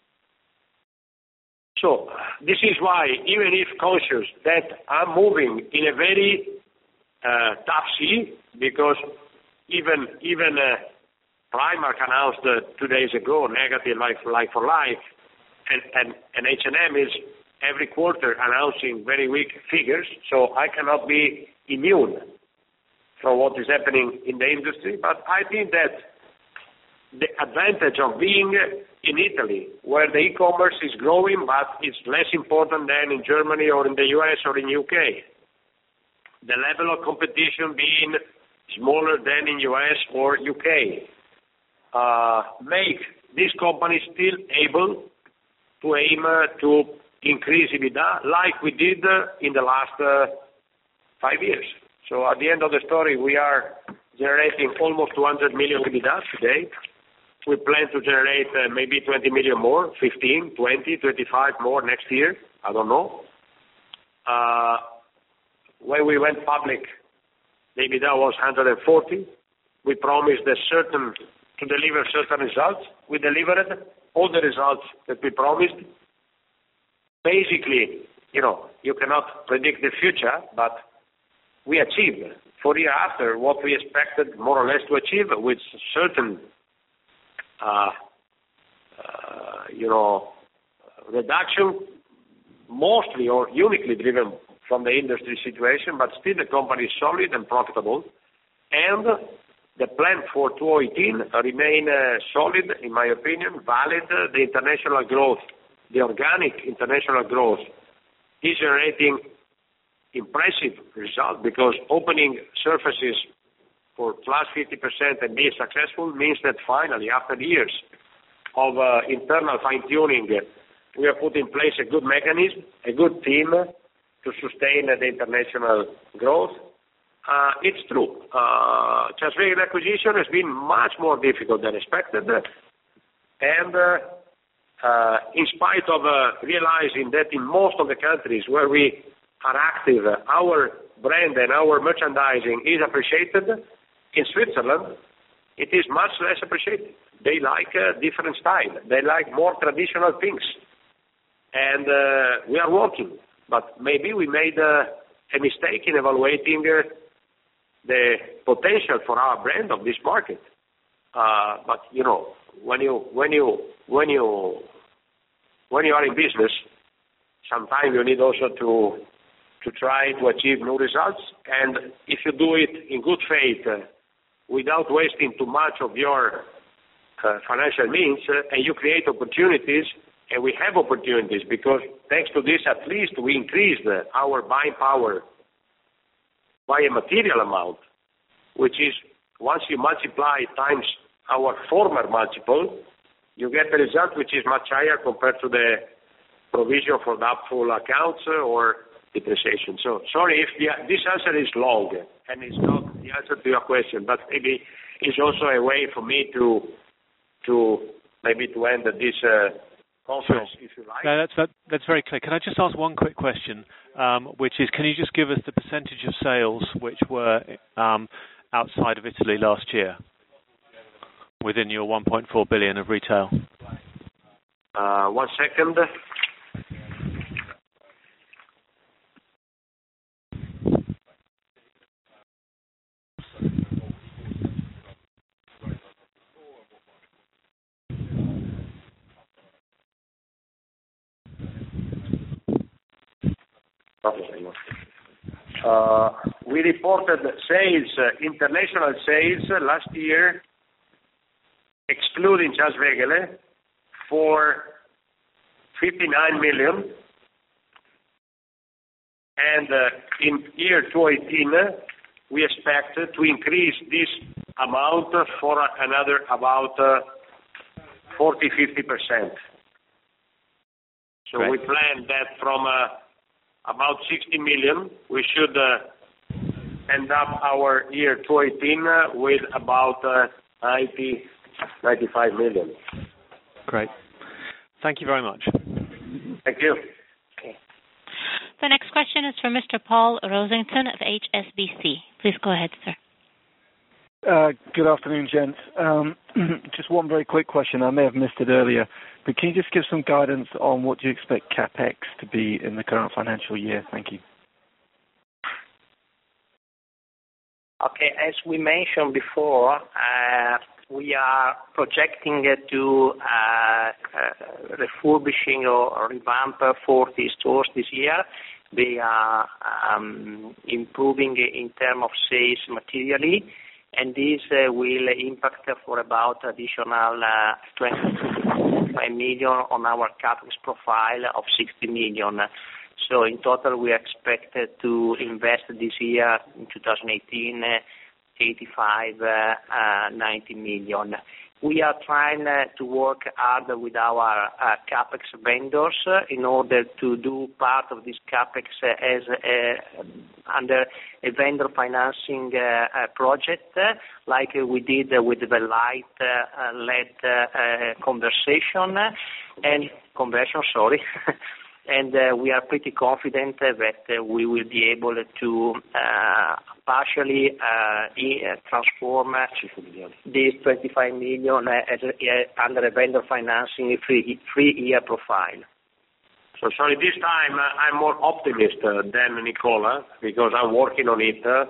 So this is why, even if conscious that I'm moving in a very uh, tough sea, because even even uh, Primark announced uh, two days ago negative like like for like, and and, and H and M is every quarter announcing very weak figures, so I cannot be immune from what is happening in the industry. But I think that the advantage of being in Italy, where the e-commerce is growing, but it's less important than in Germany or in the U S or in U K, the level of competition being smaller than in U S or U K, uh, make these companies still able to aim uh, to increase EBITDA like we did uh, in the last uh, five years. So at the end of the story, we are generating almost two hundred million EBITDA today. We plan to generate uh, maybe twenty million more, fifteen, twenty, twenty-five more next year. I don't know. Uh, when we went public, the EBITDA was one hundred forty. We promised a certain to deliver certain results. We delivered all the results that we promised. Basically, you know, you cannot predict the future, but we achieved four years after what we expected more or less to achieve, with certain, uh, uh, you know, reduction, mostly or uniquely driven from the industry situation, but still the company is solid and profitable, and the plan for twenty eighteen remain uh, solid, in my opinion, valid. The international growth, the organic international growth, is generating impressive results, because opening surfaces for plus fifty percent and being successful means that finally, after years of uh, internal fine-tuning, we have put in place a good mechanism, a good team to sustain uh, the international growth. Uh, it's true. Uh, Transvegan acquisition has been much more difficult than expected, and uh, uh, in spite of uh, realizing that in most of the countries where we are active, uh, our brand and our merchandising is appreciated, in Switzerland it is much less appreciated. They like a different style. They like more traditional things. And uh, we are working. But maybe we made uh, a mistake in evaluating uh, the potential for our brand of this market. Uh, but you know, when you when you when you when you are in business, sometimes you need also to to try to achieve new results. And if you do it in good faith, uh, without wasting too much of your uh, financial means, uh, and you create opportunities, and we have opportunities because thanks to this, at least we increased uh, our buying power by a material amount, which is once you multiply times our former multiple, you get a result which is much higher compared to the provision for doubtful accounts uh, or depreciation. So sorry if the, this answer is long and it's not the answer to your question, but maybe it's also a way for me to to maybe to end this uh, conference, sure. if you like.
No, that's that, that's very clear. Can I just ask one quick question, um, which is, can you just give us the percentage of sales which were um, outside of Italy last year within your one point four billion of retail?
Uh, one second. Uh, we reported sales, uh, international sales uh, last year, excluding Charles Wegeler, for fifty-nine million. And uh, in year twenty eighteen, uh, we expect uh, to increase this amount uh, for another about uh, forty to fifty percent. So Great. We plan that from uh, about sixty million, we should uh, end up our year twenty eighteen uh, with about uh, ninety, ninety-five million.
Great. Thank you very much.
Thank you.
Okay. The next question is from Mister Paul Rosington of H S B C. Please go ahead, sir.
Uh, good afternoon, gents. Um, just one very quick question. I may have missed it earlier, but can you just give some guidance on what you expect CapEx to be in the current financial year? Thank you.
Okay, as we mentioned before, uh, we are projecting uh, to uh, uh, refurbishing or revamp forty stores this year. They are um, improving in terms of sales materially, and this uh, will impact for about additional uh, twenty-five million on our capex profile of sixty million. So in total, we expect to invest this year in two thousand eighteen uh, eighty-five, uh, uh, ninety million. We are trying uh, to work hard with our uh, capex vendors uh, in order to do part of this capex uh, as uh, under a vendor financing uh, uh, project, uh, like we did uh, with the light uh, led uh, uh, conversation uh, and conversion. Sorry. And uh, we are pretty confident uh, that uh, we will be able to uh, partially uh, e- uh, transform uh, this twenty-five million uh, as a, uh, under a vendor financing free, free year profile.
So sorry, this time uh, I'm more optimist uh, than Nicola because I'm working on it. Uh,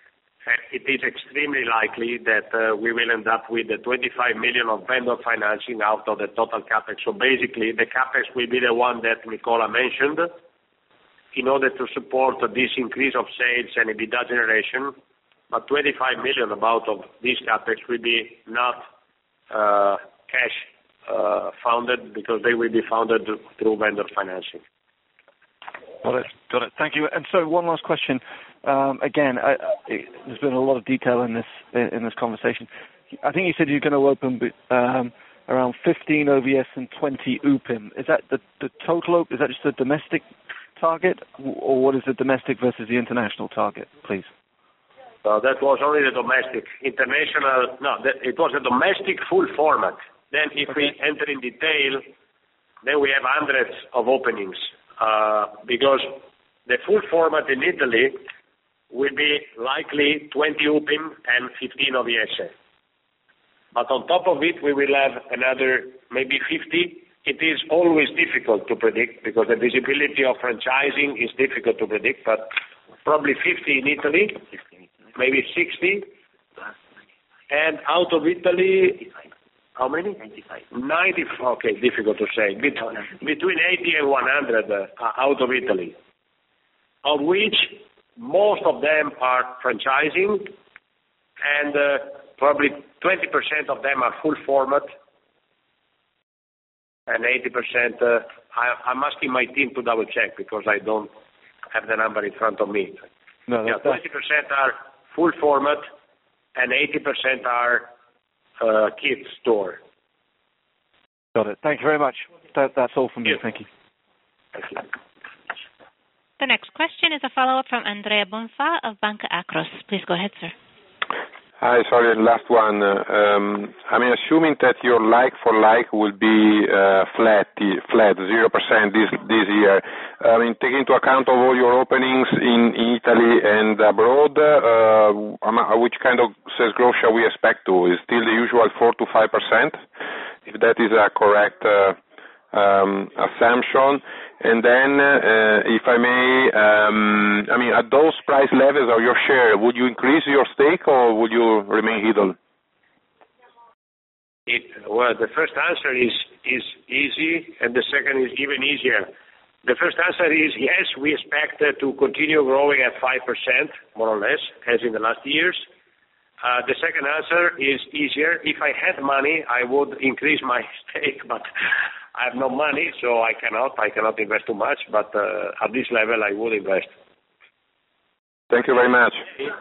It is extremely likely that uh, we will end up with the twenty-five million of vendor financing out of the total capex. So basically, the capex will be the one that Nicola mentioned in order to support this increase of sales and EBITDA generation. But twenty-five million about of this capex will be not uh, cash uh, funded because they will be funded through vendor financing.
Got it. Got it. Thank you. And so one last question. Um, again, I, I, there's been a lot of detail in this in this conversation. I think you said you're going to open um, around fifteen O V S and twenty U P I M. Is that the, the total? Is that just the domestic target, or what is the domestic versus the international target, please?
Uh, that was only the domestic. International, no, that, it was a domestic full format. Then if okay. we enter in detail, then we have hundreds of openings uh, because the full format in Italy will be likely twenty U P I M and fifteen O V S. But on top of it, we will have another maybe fifty. It is always difficult to predict because the visibility of franchising is difficult to predict, but probably fifty in Italy, maybe sixty. And out of Italy, how many? ninety-five. ninety, okay, difficult to say. Bet- between eighty and one hundred uh, out of Italy, of which most of them are franchising, and uh, probably twenty percent of them are full format, and eighty percent, uh, I, I'm asking my team to double check because I don't have the number in front of me.
No,
yeah, twenty percent are full format, and eighty percent are uh, kids store.
Got it. Thank you very much. That, that's all from me.
Yes.
Thank you.
Thank you.
The next question is a follow-up from Andrea Bonfa of Banca Akros. Please go ahead, sir.
Hi, sorry, last one. Um, I mean, assuming that your like-for-like will be uh, flat, flat, zero percent this this year, I mean, taking into account of all your openings in Italy and abroad, uh, which kind of sales growth shall we expect to? Is still the usual four to five percent, if that is a correct uh, um, assumption? And then, uh, if I may, um, I mean, at those price levels of your share, would you increase your stake or would you remain idle?
It, well, the first answer is is easy, and the second is even easier. The first answer is yes, we expect uh, to continue growing at five percent, more or less, as in the last years. Uh, the second answer is easier. If I had money, I would increase my stake, but I have no money, so I cannot. I cannot invest too much, but uh, at this level, I would invest.
Thank you very much.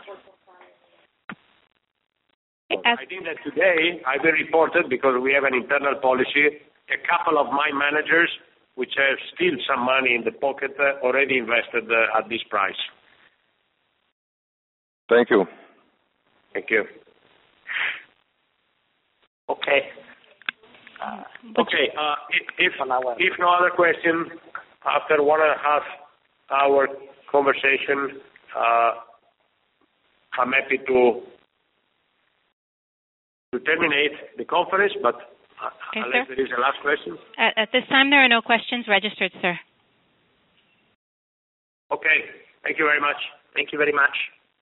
I think that today I will report it because we have an internal policy. A couple of my managers, which have still some money in the pocket, uh, already invested uh, at this price.
Thank you.
Thank you.
Okay. Uh,
okay. Uh, if if no other question, after one and a half hour conversation, uh, I'm happy to to terminate the conference. But uh,
okay,
unless
sir.
there is a last question.
At, at this time, there are no questions registered, sir.
Okay. Thank you very much.
Thank you very much.